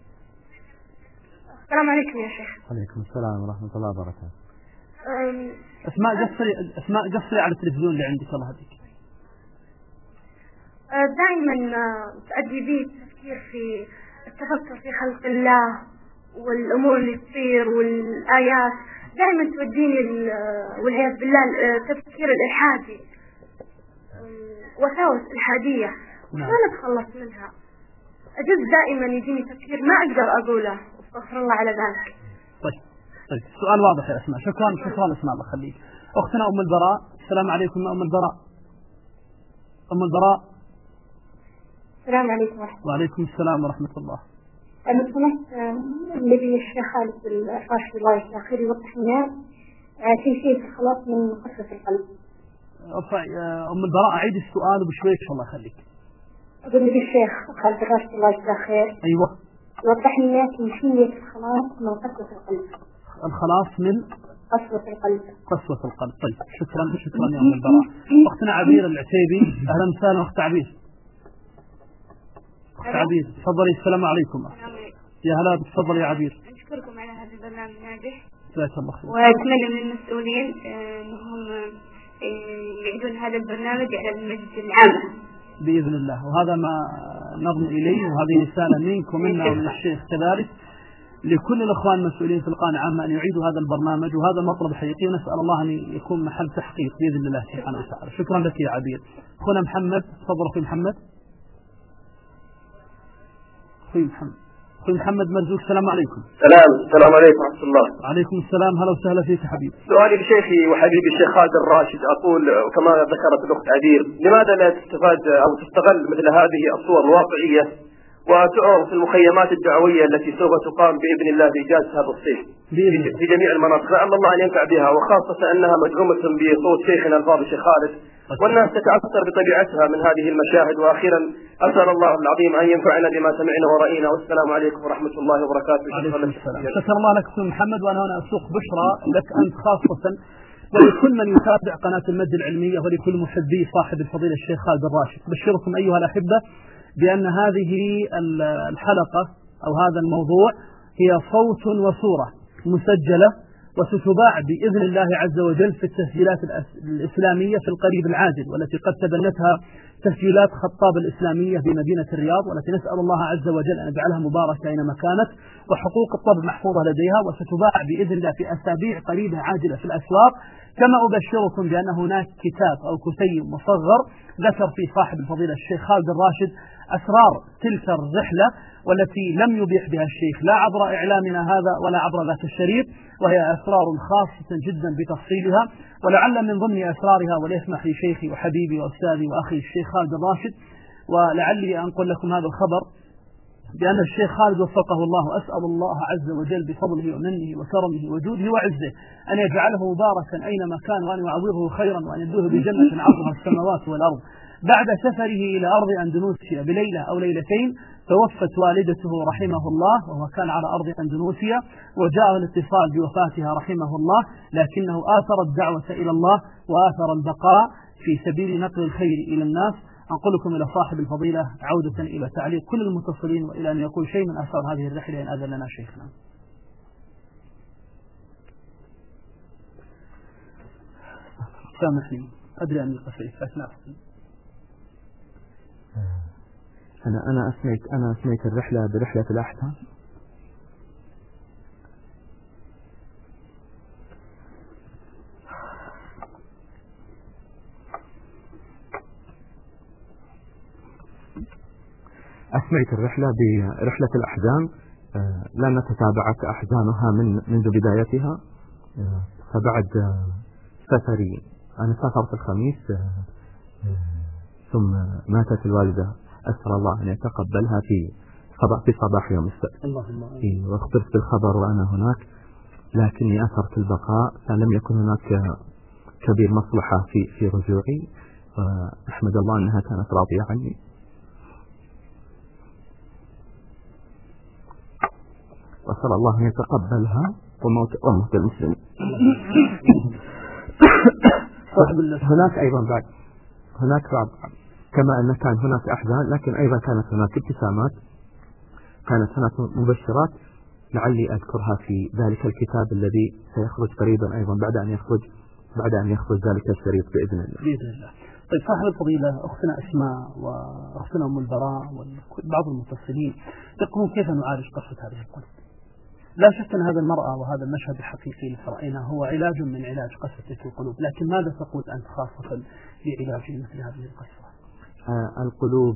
السلام عليكم يا شيخ. وعليكم السلام ورحمة الله وبركاته. أسماء قصري أسماء قصري على التلفزيون اللي عندك الله يهديك. دائما تؤدي بي التفكير في التفكر في خلق الله والأمور اللي تصير والآيات، دائما توديني والعياذ بالله التفكير الإلحادي، وساوس الحادية ما نتخلص منها. أجد دائما يجيني تفكير ما أقدر أقوله، استغفر الله على ذلك. طيب طيب السؤال واضح يا أسماء. شكرا شكرا أسماء الله يخليك. أختنا أم البراء. السلام عليكم أم البراء. أم البراء. السلام عليكم ورحمة الله. وعليكم السلام ورحمة الله. أنا سمعت النبي الشيخ خالد الراشد الله يسخر يوضح لنا في شيء خلاص من قسوة القلب. أم البراء أعيد السؤال بشويش الله يخليك. أقول النبي الشيخ خالد الراشد الله يسخر. أيوة. يوضح لنا كيفية الخلاص من قسوة القلب. الخلاص من قسوة القلب. قسوة القلب. طيب شكرا شكرا يا أم البراء. أختنا عبير العتيبي. أهلا وسهلا أخت عبير. أخت عبير تفضلي. السلام عليكم. يا هلا، تفضل يا عبير. أشكركم على هذا البرنامج الناجح. جزاك الله خير. وأتمنى من المسؤولين أنهم يعيدون هذا البرنامج على المجلس العام بإذن الله، وهذا ما نضم إليه، وهذه رسالة منك ومنا ومن الشيخ كذلك لكل الأخوان المسؤولين في القناة العامة أن يعيدوا هذا البرنامج، وهذا مطلب حقيقي، ونسأل الله أن يكون محل تحقيق بإذن الله سبحانه وتعالى. شكرا لك يا عبير. أخونا محمد، تفضل أخوي محمد. أخوي محمد أخوي محمد مرزوق. السلام عليكم. سلام السلام عليكم ورحمة الله. وعليكم السلام. هلا وسهلا فيك حبيبي. سؤالي لشيخي وحبيبي الشيخ خالد الراشد، أقول كما ذكرت الأخت عبير، لماذا لا تستفاد أو تستغل مثل هذه الصور الواقعية وتعرض في المخيمات الدعوية التي سوف تقام بإذن الله في إجازة هذا الصيف في جميع المناطق، لعل الله أن ينفع بها، وخاصة أنها مدعومة بصوت شيخنا الفاضل الشيخ خالد، والناس تتأثر بطبيعتها من هذه المشاهد. وأخيرا أسأل الله العظيم أن ينفعنا بما سمعنا ورأينا، والسلام عليكم ورحمة الله وبركاته. شكرا الله لك أخوي محمد. وأنا هنا أسوق بشرى لك أنت خاصة ولكل من يتابع قناة المد العلمية ولكل محبي صاحب الفضيلة الشيخ خالد الراشد. بشركم أيها الأحبة بأن هذه الحلقة أو هذا الموضوع هي صوت وصورة مسجلة وستباع بإذن الله عز وجل في التسجيلات الإسلامية في القريب العاجل، والتي قد تبنتها تسجيلات خطاب الإسلامية بمدينة الرياض، والتي نسأل الله عز وجل أن يجعلها مباركة أينما كانت، وحقوق الطبع محفوظة لديها، وستباع بإذن الله في أسابيع قريبة عاجلة في الأسواق. كما أبشركم بأن هناك كتاب أو كتيب مصغر ذكر في صاحب الفضيلة الشيخ خالد الراشد أسرار تلك الرحلة، والتي لم يبيح بها الشيخ لا عبر إعلامنا هذا ولا عبر ذاك الشريط، وهي أسرار خاصة جدا بتفصيلها، ولعل من ضمن أسرارها وليسمح لي شيخي وحبيبي وأستاذي وأخي الشيخ خالد الراشد، ولعلي أنقل لكم هذا الخبر بأن الشيخ خالد وفقه الله، أسأل الله عز وجل بفضله ومنه وكرمه وجوده وعزه أن يجعله مباركا أينما كان، وأن يعوضه خيرا، وأن يدوه بجنة عرضها السماوات والأرض. بعد سفره إلى أرض أندونيسيا بليلة أو ليلتين توفت والدته رحمه الله وهو كان على أرض أندونيسيا، وجاء الاتصال بوفاتها رحمه الله، لكنه آثر الدعوة إلى الله وآثر البقاء في سبيل نقل الخير إلى الناس. أنقل لكم إلى صاحب الفضيلة عودة إلى تعليق كل المتصلين وإلى أن يقول شيء من آثار هذه الرحلة إن أذن لنا شيخنا. سامحني أدري أني قصيت لكن أفضل. أنا أنا أسميت أنا أسميت الرحلة برحلة الأحزان. أسميت الرحلة برحلة الأحزان لأن تتابعت أحزانها من منذ بدايتها. فبعد سفري أنا سافرت الخميس ثم ماتت الوالدة، أسأل الله أن يتقبلها في صباح في صباح يوم السبت، واخبرت بالخبر وأنا هناك، لكني أثرت البقاء فلم يكن هناك كبير مصلحة في في رجوعي، وأحمد الله أنها كانت راضية عني. وأسأل الله أن يتقبلها وموت وموت المسلمين. هناك أيضا بعد هناك بعد كما أن كان هناك أحزان، لكن أيضا كانت هناك ابتسامات، كانت هناك مبشرات لعلي أذكرها في ذلك الكتاب الذي سيخرج قريبا أيضا بعد أن يخرج بعد أن يخرج ذلك الشريط بإذن الله. بإذن الله. طيب صاحب الفضيلة أختنا أسماء وأختنا أم البراء وبعض المتصلين يقولون كيف نعالج قصة هذه القصة؟ لا شك أن هذا المرأة وهذا المشهد الحقيقي اللي رأيناه هو علاج من علاج قسوة القلوب، لكن ماذا تقول أنت خاصة لعلاج مثل هذه القسوة؟ آه القلوب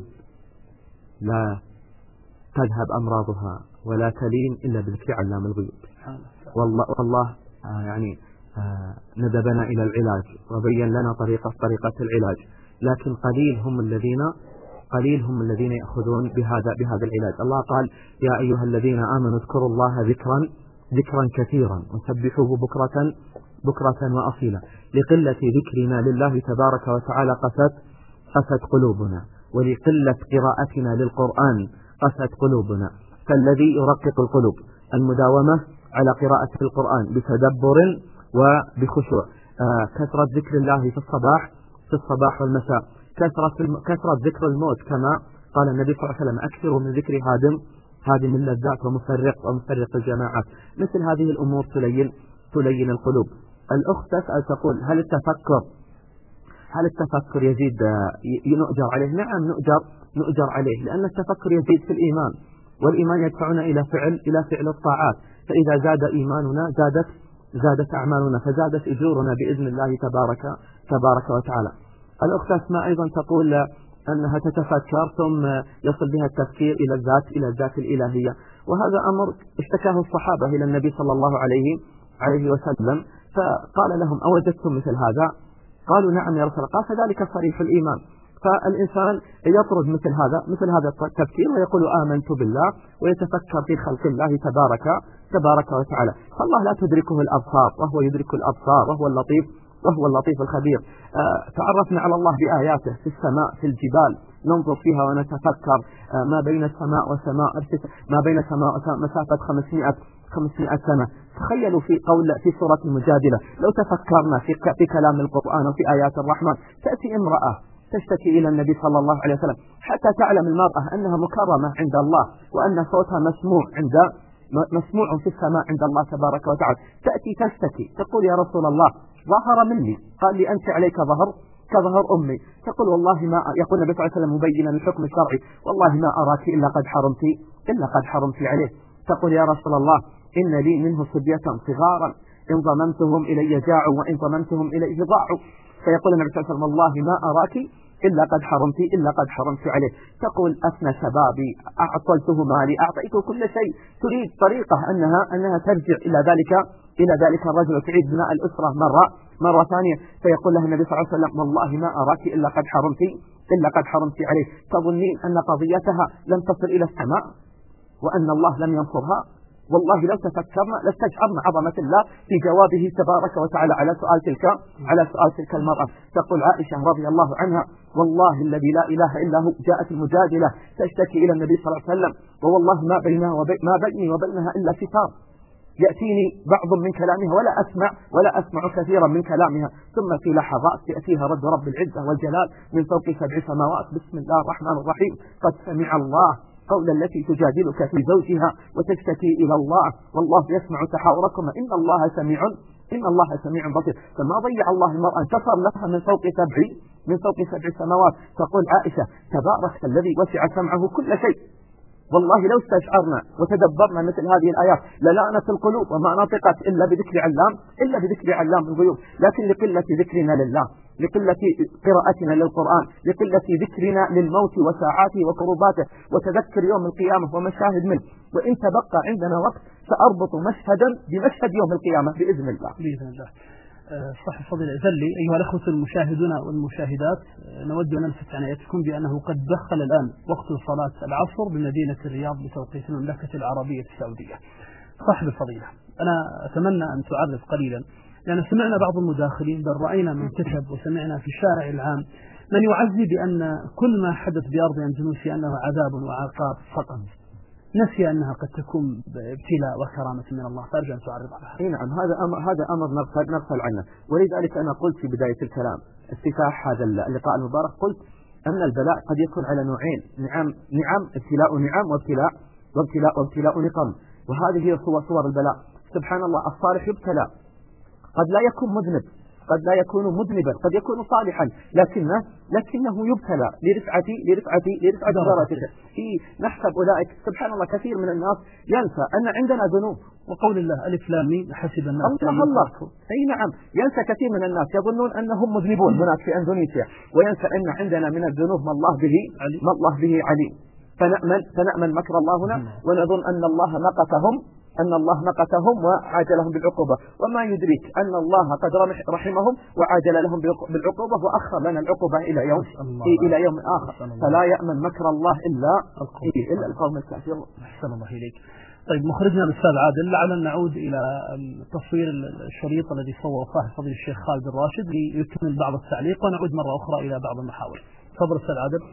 لا تذهب أمراضها ولا تلين إلا بذكر علام الغيوب. والله, والله آه يعني آه ندبنا إلى العلاج وبين لنا طريقة طريقة العلاج، لكن قليل هم الذين قليل هم الذين يأخذون بهذا بهذا العلاج. الله قال: يا أيها الذين آمنوا اذكروا الله ذكرا ذكرا كثيرا وسبحوه بكرة بكرة وأصيلا. لقلة ذكرنا لله تبارك وتعالى قست قست قلوبنا، ولقلة قراءتنا للقرآن قست قلوبنا. فالذي يرقق القلوب المداومة على قراءة القرآن بتدبر وبخشوع، آه كثرة ذكر الله في الصباح في الصباح والمساء، كثرة كثرة ذكر الموت كما قال النبي صلى الله عليه وسلم: أكثروا من ذكر هادم هادم اللذات ومفرق ومفرق الجماعات. مثل هذه الأمور تلين تلين القلوب. الأخت تسأل تقول: هل التفكر هل التفكر يزيد نؤجر عليه؟ نعم نؤجر نؤجر عليه، لأن التفكر يزيد في الإيمان، والإيمان يدفعنا إلى فعل إلى فعل الطاعات، فإذا زاد إيماننا زادت زادت أعمالنا، فزادت أجورنا بإذن الله تبارك تبارك وتعالى. الأخت أسماء أيضا تقول أنها تتفكر ثم يصل بها التفكير إلى الذات إلى الذات الإلهية، وهذا أمر اشتكاه الصحابة إلى النبي صلى الله عليه عليه وسلم، فقال لهم: أوجدتم مثل هذا؟ قالوا: نعم يا رسول الله. قال: فذلك صريح الإيمان. فالإنسان يطرد مثل هذا مثل هذا التفكير ويقول آمنت بالله، ويتفكر في خلق الله تبارك تبارك وتعالى. فالله لا تدركه الأبصار وهو يدرك الأبصار، وهو اللطيف وهو اللطيف الخبير. آه تعرفنا على الله بآياته في السماء في الجبال، ننظر فيها ونتفكر. آه ما بين السماء وسماء ما بين السماء وسماء مسافة خمسمائة سنة. تخيلوا في قول في سورة المجادلة، لو تفكرنا في في كلام القرآن وفي آيات الرحمن. تأتي امرأة تشتكي إلى النبي صلى الله عليه وسلم حتى تعلم المرأة أنها مكرمة عند الله، وأن صوتها مسموع عند مسموع في السماء عند الله تبارك وتعالى. تأتي تشتكي تقول: يا رسول الله ظهر مني. قال لي: أنت عليك ظهر كظهر أمي. تقول: والله ما يقول النبي صلى الله عليه وسلم مبينا الحكم الشرعي: والله ما أراك إلا قد حرمت إلا قد حرمت عليه. تقول: يا رسول الله إن لي منه صبية صغارا إن ضممتهم إلي جاعوا وإن ضممتهم إليه ضاعوا. فيقول النبي صلى الله عليه وسلم: والله ما أراك إلا قد حرمت إلا قد حرمت عليه. تقول: أثنى شبابي أعطلته مالي أعطيته كل شيء. تريد طريقة أنها أنها ترجع إلى ذلك إلى ذلك الرجل وتعيد بناء الأسرة مرة مرة ثانية. فيقول لها النبي صلى الله عليه وسلم: والله ما أراك إلا قد حرمت إلا قد حرمت عليه. تظنين أن قضيتها لم تصل إلى السماء وأن الله لم ينصرها؟ والله لو تفكرنا لاستشعرنا عظمة الله في جوابه تبارك وتعالى على سؤال تلك على سؤال تلك المرأة. تقول عائشة رضي الله عنها: والله الذي لا إله إلا هو جاءت المجادلة تشتكي إلى النبي صلى الله عليه وسلم ووالله ما بينها وبي ما بيني وبينها إلا ستار، يأتيني بعض من كلامها ولا أسمع ولا أسمع كثيرا من كلامها، ثم في لحظات يأتيها رد رب العزة والجلال من فوق سبع سماوات: بسم الله الرحمن الرحيم، قد سمع الله قول التي تجادلك في زوجها وتشتكي إلى الله والله يسمع تحاوركما إن الله سميع إن الله سميع بصير. فما ضيع الله المرأة، انتصر لها من فوق سبع من فوق سبع سماوات. تقول عائشة: تبارك الذي وسع سمعه كل شيء. والله لو استشعرنا وتدبرنا مثل هذه الآيات للعنت القلوب وما نطقت إلا بذكر علام إلا بذكر علام الغيوب، لكن لقلة ذكرنا لله، لقلة قراءتنا للقرآن، لقلة ذكرنا للموت وساعاته وكروباته وتذكر يوم القيامة ومشاهد منه. وإن تبقى عندنا وقت سأربط مشهدا بمشهد يوم القيامة بإذن الله. بإذن الله. صاحب فضيلة الأجل، أيها الأخوة المشاهدون والمشاهدات، نود أن نلفت عنايتكم بأنه قد دخل الآن وقت صلاة العصر بمدينة الرياض بتوقيت المملكة العربية السعودية. صاحب الفضيلة، أنا أتمنى أن تعرف قليلا، لأن سمعنا بعض المداخلين بل رأينا من كتب وسمعنا في الشارع العام من يعزي بأن كل ما حدث بأرض أندونيسيا أنه عذاب وعقاب فقط، نسي أنها قد تكون ابتلاء وكرامة من الله، فأرجو أن تعرض على هذا. نعم، هذا أمر هذا أمر نغفل نغفل عنه، ولذلك أنا قلت في بداية الكلام افتتاح هذا اللقاء المبارك، قلت أن البلاء قد يكون على نوعين: نعم نعم ابتلاء نعم وابتلاء وابتلاء وابتلاء نقم، وهذه هي صور صور البلاء. سبحان الله، الصالح يبتلى، قد لا يكون مذنب، قد لا يكون مذنبا، قد يكون صالحا، لكنه لكنه يبتلى لرفعة لرفعة لرفعة درجته. في نحسب أولئك، سبحان الله، كثير من الناس ينسى أن عندنا ذنوب، وقول الله ألف لام ميم حسب الناس الله الله أي نعم، ينسى كثير من الناس يظنون أنهم مذنبون هناك في أندونيسيا، وينسى أن عندنا من الذنوب ما الله به ما الله به عليم. فنأمن فنأمن مكر الله هنا ونظن أن الله نقتهم أن الله نقتهم وعاجلهم بالعقوبة، وما يدرك أن الله قد رحمهم وعاجل لهم بالعقوبة وأخر لنا العقوبة إلى يوم إلى يوم آخر. فلا يأمن مكر الله إلا إلا القوم الكافرون. أحسن الله إليك. طيب مخرجنا الأستاذ عادل، لعلنا نعود إلى تصوير الشريط الذي صوره صاحب فضيلة الشيخ خالد الراشد ليكمل بعض التعليق، ونعود مرة أخرى إلى بعض المحاور. تفضل أستاذ عادل.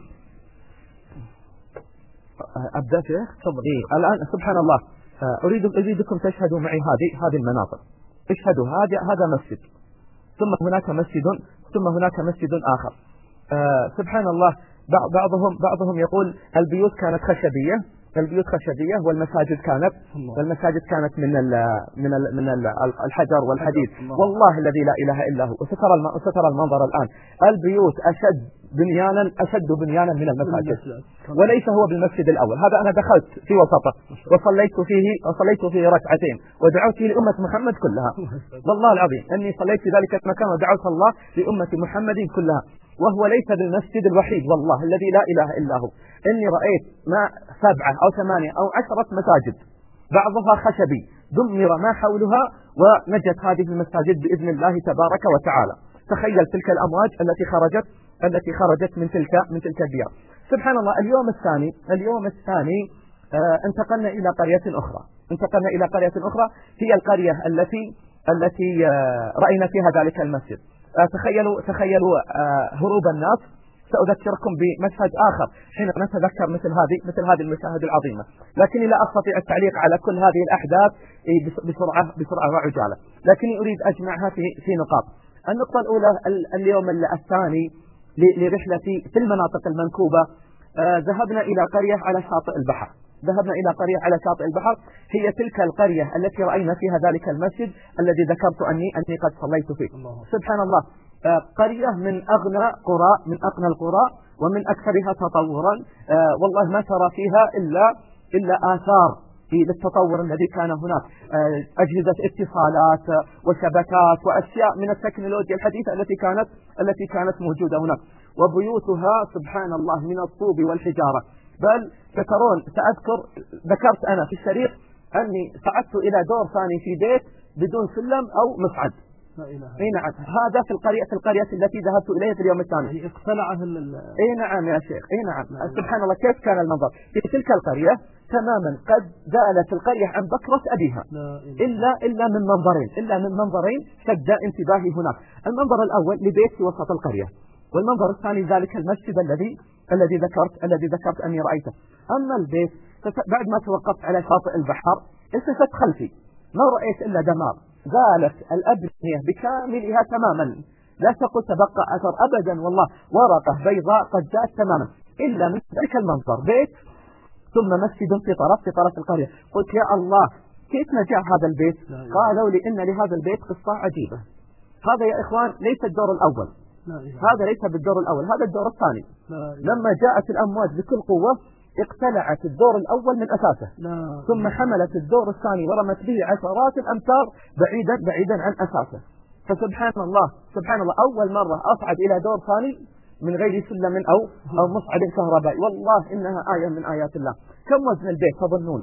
أبدأ شيخ؟ تفضل. إيه الآن سبحان الله، أريد أريدكم تشهدوا معي هذه هذه المناظر. اشهدوا، هذا هذا مسجد، ثم هناك مسجد، ثم هناك مسجد آخر. آه سبحان الله، بعضهم بعضهم يقول البيوت كانت خشبية، البيوت خشبية والمساجد كانت والمساجد كانت من ال من ال من ال الحجر والحديد. والله الذي لا إله إلا هو. وسترى وسترى المنظر الآن، البيوت أشد بنيانا أشد بنيانا من المساجد، وليس هو بالمسجد الأول. هذا أنا دخلت في وسطه وصليت فيه وصليت فيه ركعتين ودعوت فيه لأمة محمد كلها، والله العظيم أني صليت في ذلك المكان ودعوت الله لأمة محمد كلها، وهو ليس بالمسجد الوحيد والله الذي لا إله إلا هو. إني رأيت ما سبعة أو ثمانية أو عشرة مساجد بعضها خشبي دمر ما حولها ونجت هذه المساجد بإذن الله تبارك وتعالى. تخيل تلك الأمواج التي خرجت التي خرجت من تلك من تلك الديار. سبحان الله، اليوم الثاني اليوم الثاني آه انتقلنا إلى قرية أخرى انتقلنا إلى قرية أخرى هي القرية التي التي آه رأينا فيها ذلك المسجد. آه تخيلوا تخيلوا آه هروب الناس. سأذكركم بمشهد آخر حين نتذكر مثل هذه مثل هذه المشاهد العظيمة، لكني لا أستطيع التعليق على كل هذه الأحداث بسرعة بسرعة وعجالة، لكني أريد أجمعها في في نقاط. النقطة الأولى، اليوم الثاني لرحلتي في المناطق المنكوبة، آه ذهبنا إلى قرية على شاطئ البحر ذهبنا إلى قرية على شاطئ البحر هي تلك القرية التي رأينا فيها ذلك المسجد الذي ذكرت أني أني قد صليت فيه. سبحان الله، آه قرية من أغنى قرى من أغنى القرى ومن أكثرها تطورا. آه والله ما ترى فيها إلا إلا آثار للتطور الذي كان هناك، آه أجهزة اتصالات وشبكات وأشياء من التكنولوجيا الحديثة التي كانت التي كانت موجودة هناك، وبيوتها سبحان الله من الطوب والحجارة. بل تذكرون سأذكر ذكرت أنا في الشريط أني صعدت إلى دور ثاني في بيت بدون سلم أو مصعد. اي نعم، هذا في القرية في القرية التي ذهبت إليها في اليوم الثاني. اقتلعها ال اي نعم يا شيخ، اي نعم. سبحان الله، كيف كان المنظر في تلك القرية تماما قد زالت القرية عن بكرة أبيها إلا إلا من منظرين إلا من منظرين شد انتباهي هناك. المنظر الأول لبيت في وسط القرية، والمنظر الثاني ذلك المسجد الذي الذي ذكرت الذي ذكرت أني رأيته. أما البيت بعد ما توقفت على شاطئ البحر التفت خلفي ما رأيت إلا دمار، زالت الأبنية بكاملها تماما، لا تقل تبقى أثر أبدا والله، ورقة بيضاء قد جاءت تماما إلا من ذلك المنظر، بيت ثم مسجد في طرف في طرف القرية. قلت يا الله كيف نجا هذا البيت؟ قالوا لي إن لهذا البيت قصة عجيبة. هذا يا إخوان ليس الدور الأول، هذا ليس بالدور الأول، هذا الدور الثاني. لما جاءت الأمواج بكل قوة اقتلعت الدور الأول من أساسه، ثم حملت الدور الثاني ورمت به عشرات الأمتار بعيدا بعيدا عن أساسه. فسبحان الله سبحان الله أول مرة أصعد إلى دور ثاني من غير سلم أو أو مصعد كهربائي، والله إنها آية من آيات الله. كم وزن البيت تظنون؟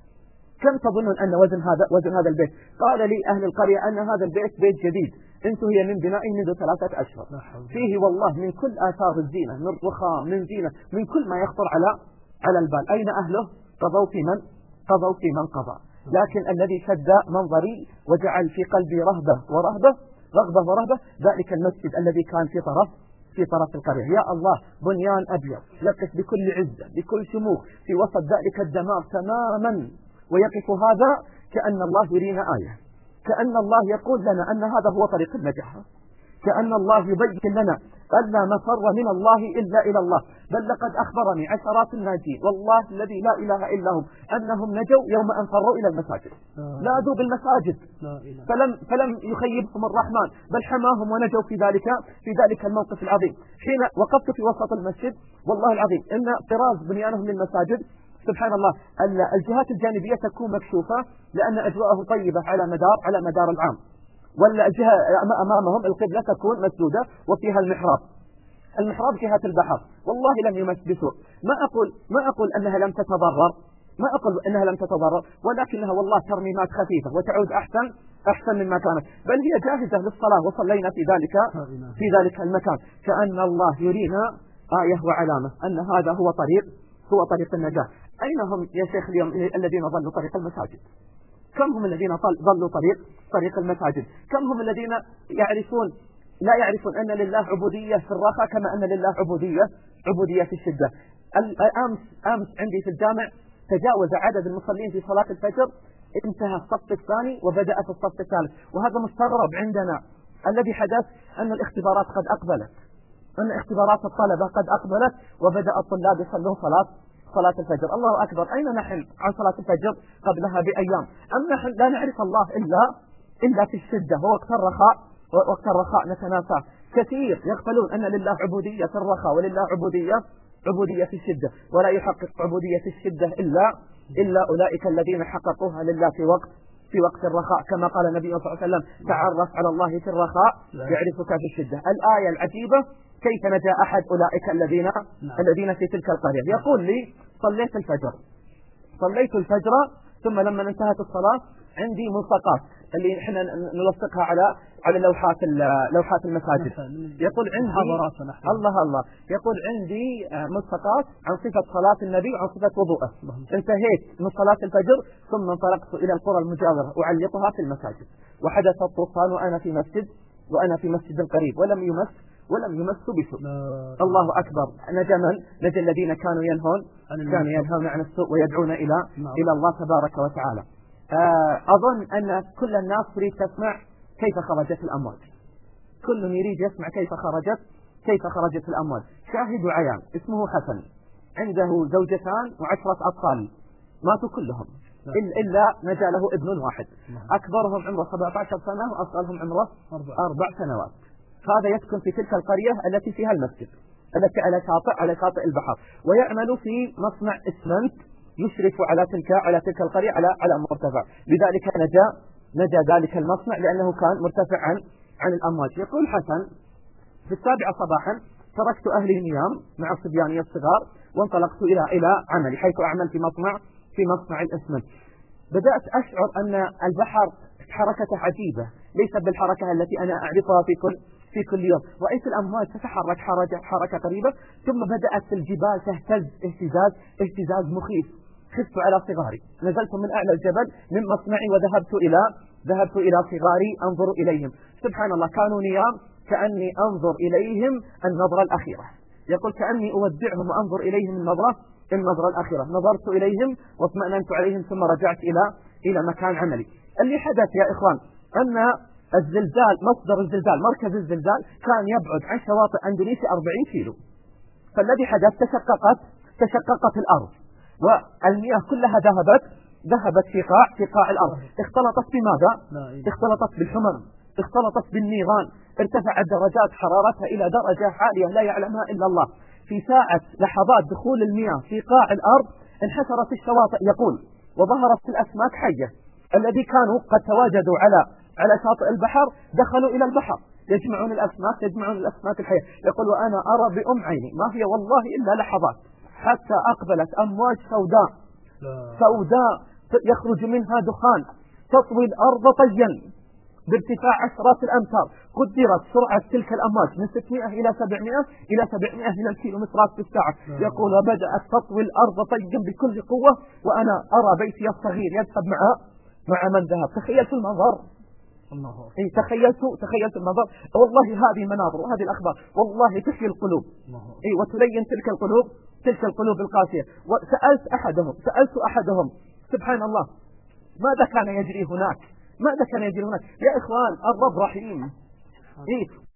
كم تظنون أن وزن هذا وزن هذا البيت؟ قال لي أهل القرية أن هذا البيت بيت جديد انتهي من بنائه منذ ثلاثة أشهر، فيه والله من كل آثار الزينة، من رخام من زينة، من كل ما يخطر على على البال. أين أهله؟ قضوا في من قضوا في من قضى. لكن الذي شد منظري وجعل في قلبي رهبة ورهبة رغبة ورهبة ذلك المسجد الذي كان في طرف في طرف القرية. يا الله بنيان أبيض يقف بكل عزة بكل شموخ في وسط ذلك الدمار تماما، ويقف هذا كأن الله يرينا آية، كأن الله يقول لنا أن هذا هو طريق النجاح، كأن الله يبين لنا ألا مفر من الله إلا إلى الله. بل لقد أخبرني عشرات الناجين والله الذي لا إله إلا هم أنهم نجوا يوم أن فروا إلى المساجد، نادوا بالمساجد فلم فلم يخيبهم الرحمن بل حماهم ونجوا في ذلك في ذلك الموقف العظيم. حين وقفت في وسط المسجد والله العظيم إن طراز بنيانهم للمساجد سبحان الله الجهات الجانبية تكون مكشوفة لأن أجواءه طيبة على مدار على مدار العام، والجهة أمامهم القبلة تكون مسدودة وفيها المحراب، المحراب جهة البحر. والله لم يمس بسوء، ما أقول ما أقول أنها لم تتضرر، ما أقول أنها لم تتضرر، ولكنها والله ترميمات خفيفة وتعود أحسن أحسن مما كانت، بل هي جاهزة للصلاة وصلينا في ذلك في ذلك المكان. كأن الله يرينا آية وعلامة أن هذا هو طريق هو طريق النجاة. أين هم يا شيخ اليوم الذين ضلوا طريق المساجد؟ كم هم الذين ضلوا طريق طريق المساجد؟ كم هم الذين يعرفون لا يعرفون أن لله عبودية في الرخاء كما أن لله عبودية عبودية في الشدة. أمس أمس عندي في الجامع تجاوز عدد المصلين في صلاة الفجر، انتهى الصف الثاني وبدأ في الصف الثالث، وهذا مستغرب عندنا. الذي حدث أن الاختبارات قد أقبلت، أن اختبارات الطلبة قد أقبلت وبدأ الطلاب يصلون صلاة صلاة الفجر. الله أكبر، أين نحن عن صلاة الفجر قبلها بأيام؟ أم نحن لا نعرف الله إلا إلا في الشدة ووقت الرخاء وقت الرخاء نتناسى. كثير يغفلون أن لله عبودية في الرخاء ولله عبودية عبودية في الشدة، ولا يحقق عبودية في الشدة إلا إلا أولئك الذين حققوها لله في وقت في وقت الرخاء، كما قال النبي صلى الله عليه وسلم تعرف على الله في الرخاء يعرفك في الشدة. الآية العجيبة كيف نجا أحد أولئك الذين الذين في تلك القرية. يقول لي صليت الفجر صليت الفجر ثم لما انتهت الصلاة عندي ملصقات اللي احنا نلصقها على على لوحات لوحات المساجد. يقول عندي الله الله يقول عندي ملصقات عن صفة صلاة النبي وعن صفة وضوءه. انتهيت من صلاة الفجر ثم انطلقت إلى القرى المجاورة أعلقها في المساجد، وحدث الطوفان وأنا في مسجد وأنا في مسجد قريب ولم يمس ولم يمسوا بسوء. الله أكبر. نجا من؟ نجا الذين كانوا ينهون كانوا ينهون عن السوء ويدعون إلى إلى الله تبارك وتعالى. أظن أن كل الناس تريد تسمع كيف خرجت الأموال، كل يريد يسمع كيف خرجت كيف خرجت الأموال. شاهد عيان اسمه حسن عنده زوجتان وعشرة أطفال ماتوا كلهم إلا نجا له ابن واحد، أكبرهم عمره سبعة عشر سنة وأصغرهم عمره أربع سنوات. هذا يسكن في تلك القرية التي فيها المسجد التي على شاطئ على شاطئ البحر، ويعمل في مصنع إسمنت يشرف على تلك على تلك القرية على على مرتفع، لذلك نجا نجا ذلك المصنع لأنه كان مرتفع عن عن الأمواج. يقول حسن في السابعة صباحا تركت أهلي نيام مع صبياني الصغار وانطلقت إلى إلى عملي حيث أعمل في مصنع في مصنع الإسمنت. بدأت أشعر أن البحر حركته عجيبة ليست بالحركة التي أنا أعرفها في كل في كل يوم. رأيت الأمواج تتحرك حركة حركة قريبة، ثم بدأت الجبال تهتز اهتزاز اهتزاز مخيف. خفت على صغاري، نزلت من أعلى الجبل من مصنعي وذهبت إلى ذهبت إلى صغاري أنظر إليهم. سبحان الله، كانوا نيام كأني أنظر إليهم النظرة الأخيرة. يقول كأني أودعهم وأنظر إليهم النظرة النظرة الأخيرة. نظرت إليهم واطمأننت عليهم ثم رجعت إلى إلى مكان عملي. اللي حدث يا إخوان أن الزلزال، مصدر الزلزال، مركز الزلزال كان يبعد عن شواطئ أندونيسيا أربعين كيلو. فالذي حدث تشققت تشققت الأرض والمياه كلها ذهبت ذهبت في قاع في قاع الأرض. اختلطت بماذا؟ اختلطت بالحمم، اختلطت بالنيران، ارتفعت درجات حرارتها إلى درجة عالية لا يعلمها إلا الله. في ساعة لحظات دخول المياه في قاع الأرض انحسرت الشواطئ يقول، وظهرت الأسماك حية. الذي كانوا قد تواجدوا على على شاطئ البحر دخلوا إلى البحر يجمعون الأسماك يجمعون الأسماك الحية. يقول وأنا أرى بأم عيني ما هي والله إلا لحظات حتى أقبلت أمواج سوداء سوداء يخرج منها دخان تطوي الأرض طيا بارتفاع عشرات الأمتار. قدرت سرعة تلك الأمواج من ستمائة إلى سبعمائة إلى سبعمائة من الكيلومترات في الساعة. يقول وبدأت تطوي الأرض طيا بكل قوة وأنا أرى بيتي الصغير يذهب مع مع من ذهب. تخيلت المنظر، إيه تخيلت تخيلت المنظر. والله هذه مناظر وهذه الأخبار والله تحيي القلوب، إيه وتلين تلك القلوب تلك القلوب القاسية. وسألت أحدهم سألت أحدهم سبحان الله ماذا كان يجري هناك؟ ماذا كان يجري هناك؟ يا إخوان الرب رحيم، إيه